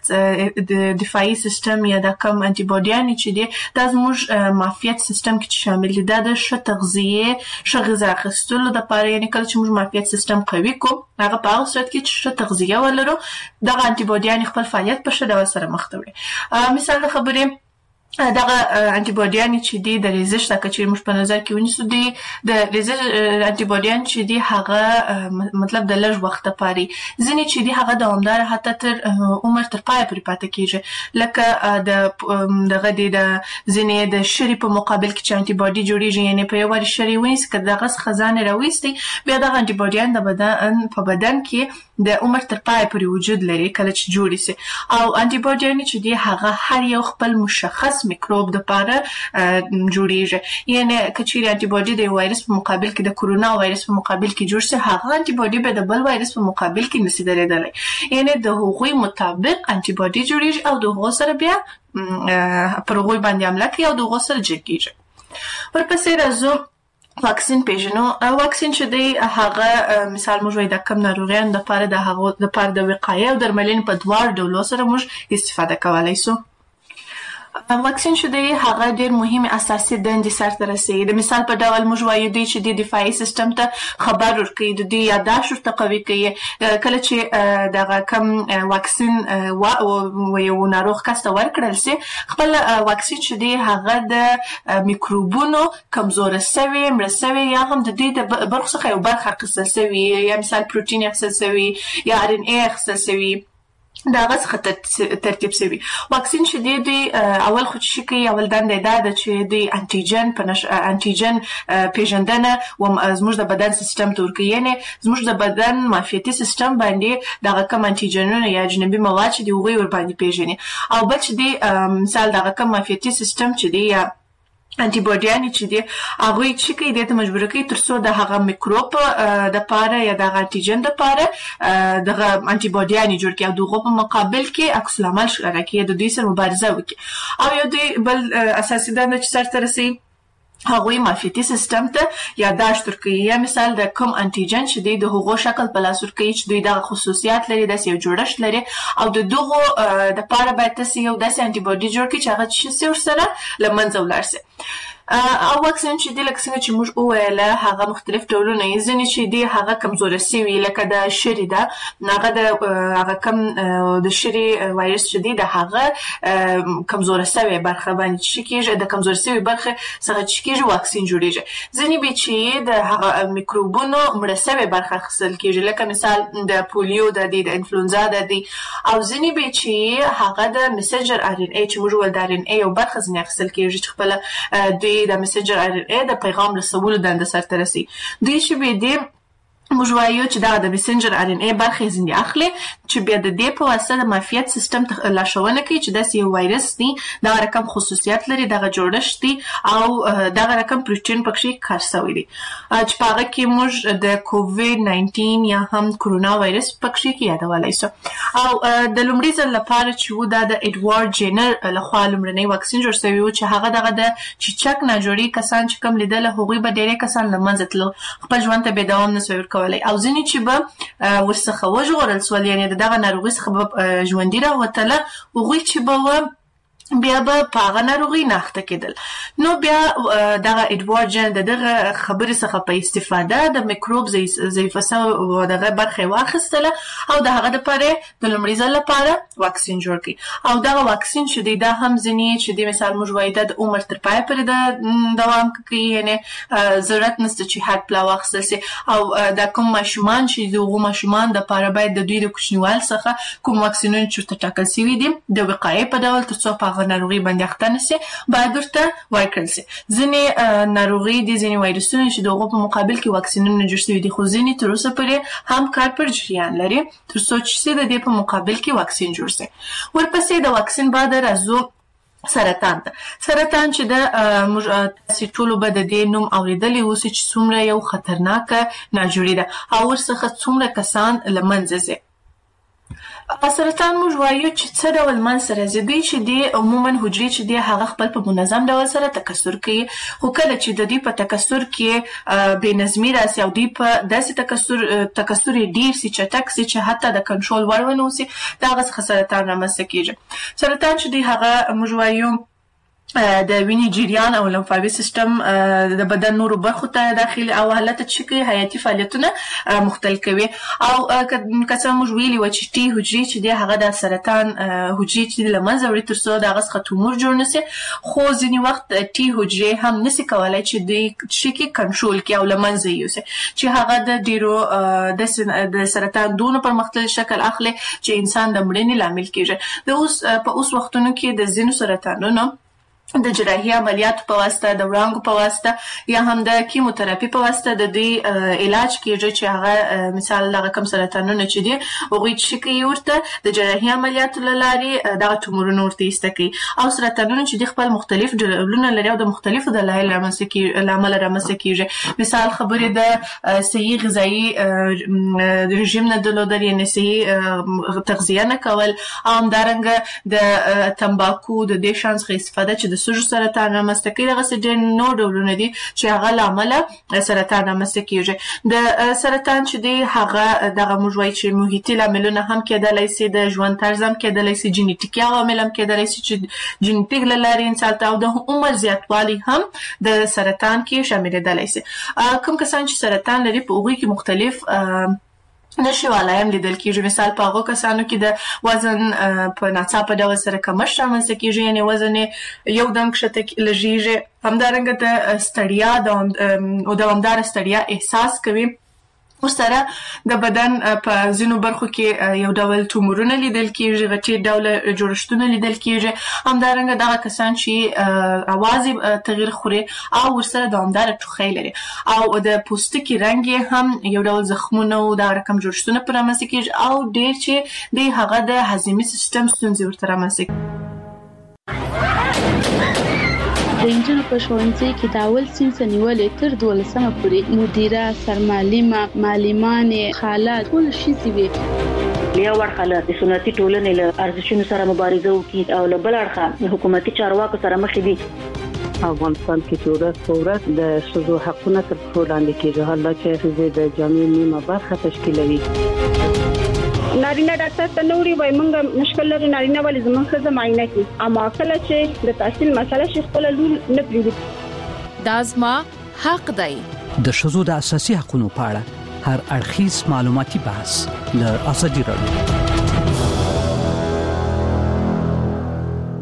دفاعي سیستم یا د کم انټي باډیانې چې دي دا زموږ معافیت سیستم کې شامل دي. دا د ښه تغذیه ښه غذا اخیستلو لپاره، یعنی کله چې موږ معافیت سیستم قوي کوو هغه په هغه صورت کې چې ښه تغذیه ولرو دغه انټي باډیانې خپل فعالیت په ښه ډول سره مخ ته وړي. مثال د خبرې دغه انټي باډیان چې دي د ریزش د کچې موږ په نظر کې ونیسو دي د ریزش انټي باډیان چې دي هغه مطلب د لږ وخت لپاره ځینې چې دي هغه دوامدار حتی تر عمر تر پای پورې پاتې کیږي، لکه دغه د ځینې د شری په مقابل کې چې انټي باډي جوړیږي، یعنی په یو وړ شری وینس کې دغه خزانه راويستي بیا دغه انټي باډیان د بدن کې د عمر تر پای پورې وجود لري کله چې جوړ شي. او انټي باډیان چې دي هغه هر یو خپل مشخص میکروب د پاره جوړیږي، یعنی کچېری انټي باډي د وایرس په مقابل کې د کورونا وایرس په مقابل کې جوړ شي هغه انټي باډي به د بل وایرس په مقابل کې نشي درېدلی، یعنی د هغوی مطابق انټي باډي جوړیږي او د هغو سره بیا پر هغوی باندې حمله کوي او د هغو سره جنګیږي. ورپسې راځو واکسین پیژنو. واکسین چې دی هغه مثال موږ وایو د کم ناروغیانو لپاره د هغو لپاره د وقایې او درملنې په دواړو ډولو سره موږ استفاده کولی شو. واکسین چې دی هغه ډېر مهمه اساسي دندې سرته رسوي. د مثال په ډول موږ وایو دی چې د دفاعي سیستم ته خبر ورکوي، د دې یاداشت ورته قوي کوي. کله چې دغه کم واکسین یو ناروغ کس ته ورکړل شي خپل واکسین چې دی هغه د میکروبونو کمزوره شوی مړه شوی یا هم د دې د برخو څخه یو برخه اخیستل شوی، یا مثال پروتین اخیستل شوی یا ار ان ای اخیستل شوی دا غس خطر ترتیب شوی. واکسین چې دی اول خو چې کوي اول دنده دا ده چې دی انټيجن پیژندنه و زموږ د بدن سیستم تور کوي، یعنی زموږ د بدن معافیتي سیستم باندې دغه کم انټيجنونه یا اجنبي مواد چې دی هغوی ور باندې پیژني. او بل چې دی مثال دغه کم معافیتي سیستم چې دی یا انټي باډیان چې دي هغه چې کوي د مجبور کوي ترڅو د هغه میکروب د پاره یا د انټيجن د پاره د انټي باډیان جوړ کړي او دغه په مقابل کې عکس العمل ښکاره کړي، د دوی سره مبارزه وکړي. او یو دی بل اساسي دنده چې سرته رسي هغوی معافیتي سیستم ته یاداشت ورکوي، یا مثال د کوم انټيجن چې دی د هغو شکل په لاس ورکوي چې دوی دغه خصوصیات لري، داسې یو جوړښت لري او د دغو د پاره باید تاسې یو داسې انټي باډي جوړ کړي چې هغه چې ورسره له منځه ولاړ شي. او واکسین چې د لکه څنګه چې موږ وویل هغه مختلف ډولونه یې ځینې چې دی هغه کمزوري شوي لکه د شری ده هغه کم د شری وایرس چې دی د هغه کمزوري شوی برخه باندې چې کېږي د کمزوري شوی برخه څخه چې کېږي واکسین جوړیږي ځینې به چې د هغه میکروبونو مړه شوی برخه اخیستل کېږي لکه مثال د پولیو د انفلونزا د او ځینې به چې هغه د میسنجر آر ان ای چې موږ ول د آر ان ای یو برخه ځینې اخیستل کېږي چې خپل د میسنجر آر ان ای د پیغام رسولو دنده سرته رسي دوی چې به د موږ وایو چې دا د میسنجر آر ان ای برخه ځینې اخلي چې بیا د دې په واسطه د معافیت سیستم لارښوونه کوي چې داسې یو وایرس دی دا رقم خصوصیات لري دغه جوړښت دی او دغه رقم پروتین پکې کار شوی دی چې په هغه کې موږ د کووید 19 یا هم کرونا وایرس پکې کې یادولای شو او د لومړي ځل لپاره چې و دا د اډوارد جینر لخوا لومړنی واکسین جوړ شوی و چې هغه دغه د چیچک نه جوړي کسان چې کوم لیدل هغوی به ډېرې کسان لمنځه تلل خپل ژوند ته به دوام نسوي ورکولای او ځینې چې به ورڅخه وژغورل سول یعنې دغه ناروغي څخه به ژوندي راوتله هغوی چې به بیا به په هغه ناروغي نه اخته کېدل نو بیا دغه اډوارد جن دغه خبرې څخه په استفاده د میکروب ضعیفه شوی دغه برخه واخیستله او د هغه لپاره د لومړي ځل لپاره واکسین جوړ کړي او دغه واکسین چې دی دا هم ځینې چې د مثال موږ وایو د عمر تر پای پورې د دوام کوي یعنې ضرورت نشته چې هر پلا واخیستل شي او د کوم ماشومان چې دغه ماشومان د لپاره باید د دوی د کوچنیوال څخه کوم واکسینونه چې ټاکل شوي دي د وقایې په ډول ترڅو په ناروغي باندې اخته نشي باید ورته ورکړل شي ځینې ناروغي دي ځینې وایرسونه چې دغه په مقابل کې واکسینونه جوړ شوي دي خو ځینې تر اوسه پورې هم کار پر جریان لري تر څو چې د دې په مقابل کې واکسین جوړ شي ورپسې د واکسین بعد راځو سرطان چې د تاسو ټول به د دې نوم اوریدلی اوس چې څومره یو خطرناک ناجوړي ده او ورڅخه څومره کسان لمنځه ځي سرطان موږ وایو چې څه ډول منځ سره ځي چې دی عموما حجرې چې دی هغه خپل په منظم ډول سره تکثر کوي خو کله چې د دې په تکثر کې بې نظمي راسي او دی په داسې تکثر ډیر سي چټک سي چې حتی د کنټرول وړ ونه وسي دا غس سرطان رامنځته کیږي سرطان چې دی هغه موږ وایو د وینې جریان او لمفاوي سیستم د بدن نورو برخو ته داخلي او حالت چې کوي حیاتي فعالیتونه مختل کوي او کله موږ ویلي و چې ټي حجرې چې دی هغه د سرطان حجرې چې لمنځه وړي ترڅو د هغه څخه تومور جوړ نشي خو ځینې وخت ټي حجرې هم نشي کولای چې د شي کنټرول کوي او لمنځه یوسي چې هغه د ډیرو د سرطان دونه پر مختلف شکل اخلي چې انسان د مړینې لامل کیږي په اوس وختونو کې د ځینو سرطانونو د جراحي عملیاتو په واسطه د وړانګو په واسطه یا هم د کیموتراپي په واسطه د دې علاج کیږي چې هغه مثال دغه کم سرطانونه چې دي هغوی چې کوي ورته د جراحي عملیاتو له لارې دغه تومورونه ورته ایسته کوي او سرطانونه چې د خپل مختلف ډولونه لري او د مختلفو دلایلو له امله رامنځته کیږي مثال خبرې د صحي غذایي رژیم نه درلودل یعنې صحي تغذیه نه کول او همدارنګه د تمباکو د دې شان څخه استفاده چې سوژو سرطان رامنځته کوي دغه ډېر نور ډولونه دي چې هغه له امله سرطان رامنځته کیږي د سرطان چې دی هغه دغه موږ وایو چې محیطي لاملونه هم کېدلی سي د ژوند طرز هم کېدلی سي جینیټیکي عوامل هم کېدلی سي چې جینیټیک له لارې انسان ته او د عمر زیاتوالی هم د سرطان کې شاملېدلی سي کوم کسان چې سرطان لري په هغوی کې مختلف نشوالی هم لیدل کېږي مثال په هغو کسانو کې د وزن په ناڅاپه ډول سره کمښت رامنځته کېږي یعنې وزن یې یو دم کښته لږیږي همدارنګه د ستړیا دوامداره ستړیا احساس کوي ورسره د بدن په ځینو برخو کې یو ډول تومورونه لیدل کېږي غټې ډوله جوړښتونه لیدل کېږي همدارنګه دغه کسان چې اواز تغییر خوري او ورسره دوامداره ټوخی لري او د پوستکي رنګ یې هم یو ډول زخمونه او دغه رقم جوړښتونه پرې رامنځته کېږي او ډېر چې دی هغه د هضمي سیستم ستونزې ورته رامنځته کوي د انجونو په ښوونځي کې د اول صنف نیولې تر 12مه پورې مدیره سرمعلمه معلمانې خالات ټول شي وي یو ورخله د سنتي ټولنې له ارزښتونو سره مبارزه وکړي او له بل اړخه حکومتي چارواکو سره مخ دي افغانستان کې ورځ د ښځو حقونه تر پښو لاندې کېږي حالا چې ښځې د جامعې نیمه برخه تشکیلوي نارینه ډاکټر ته نوري وای مونږ مشکل لري نارینه ولې زموږ ښځه معاینه کوي اما کله چې د تحصیل مسله شي خپل لول نه پریږدي دا زما حق دی. د ښځو د اساسي حقوقو په اړه هر اړخیز معلوماتي بحث له ازادي راډیو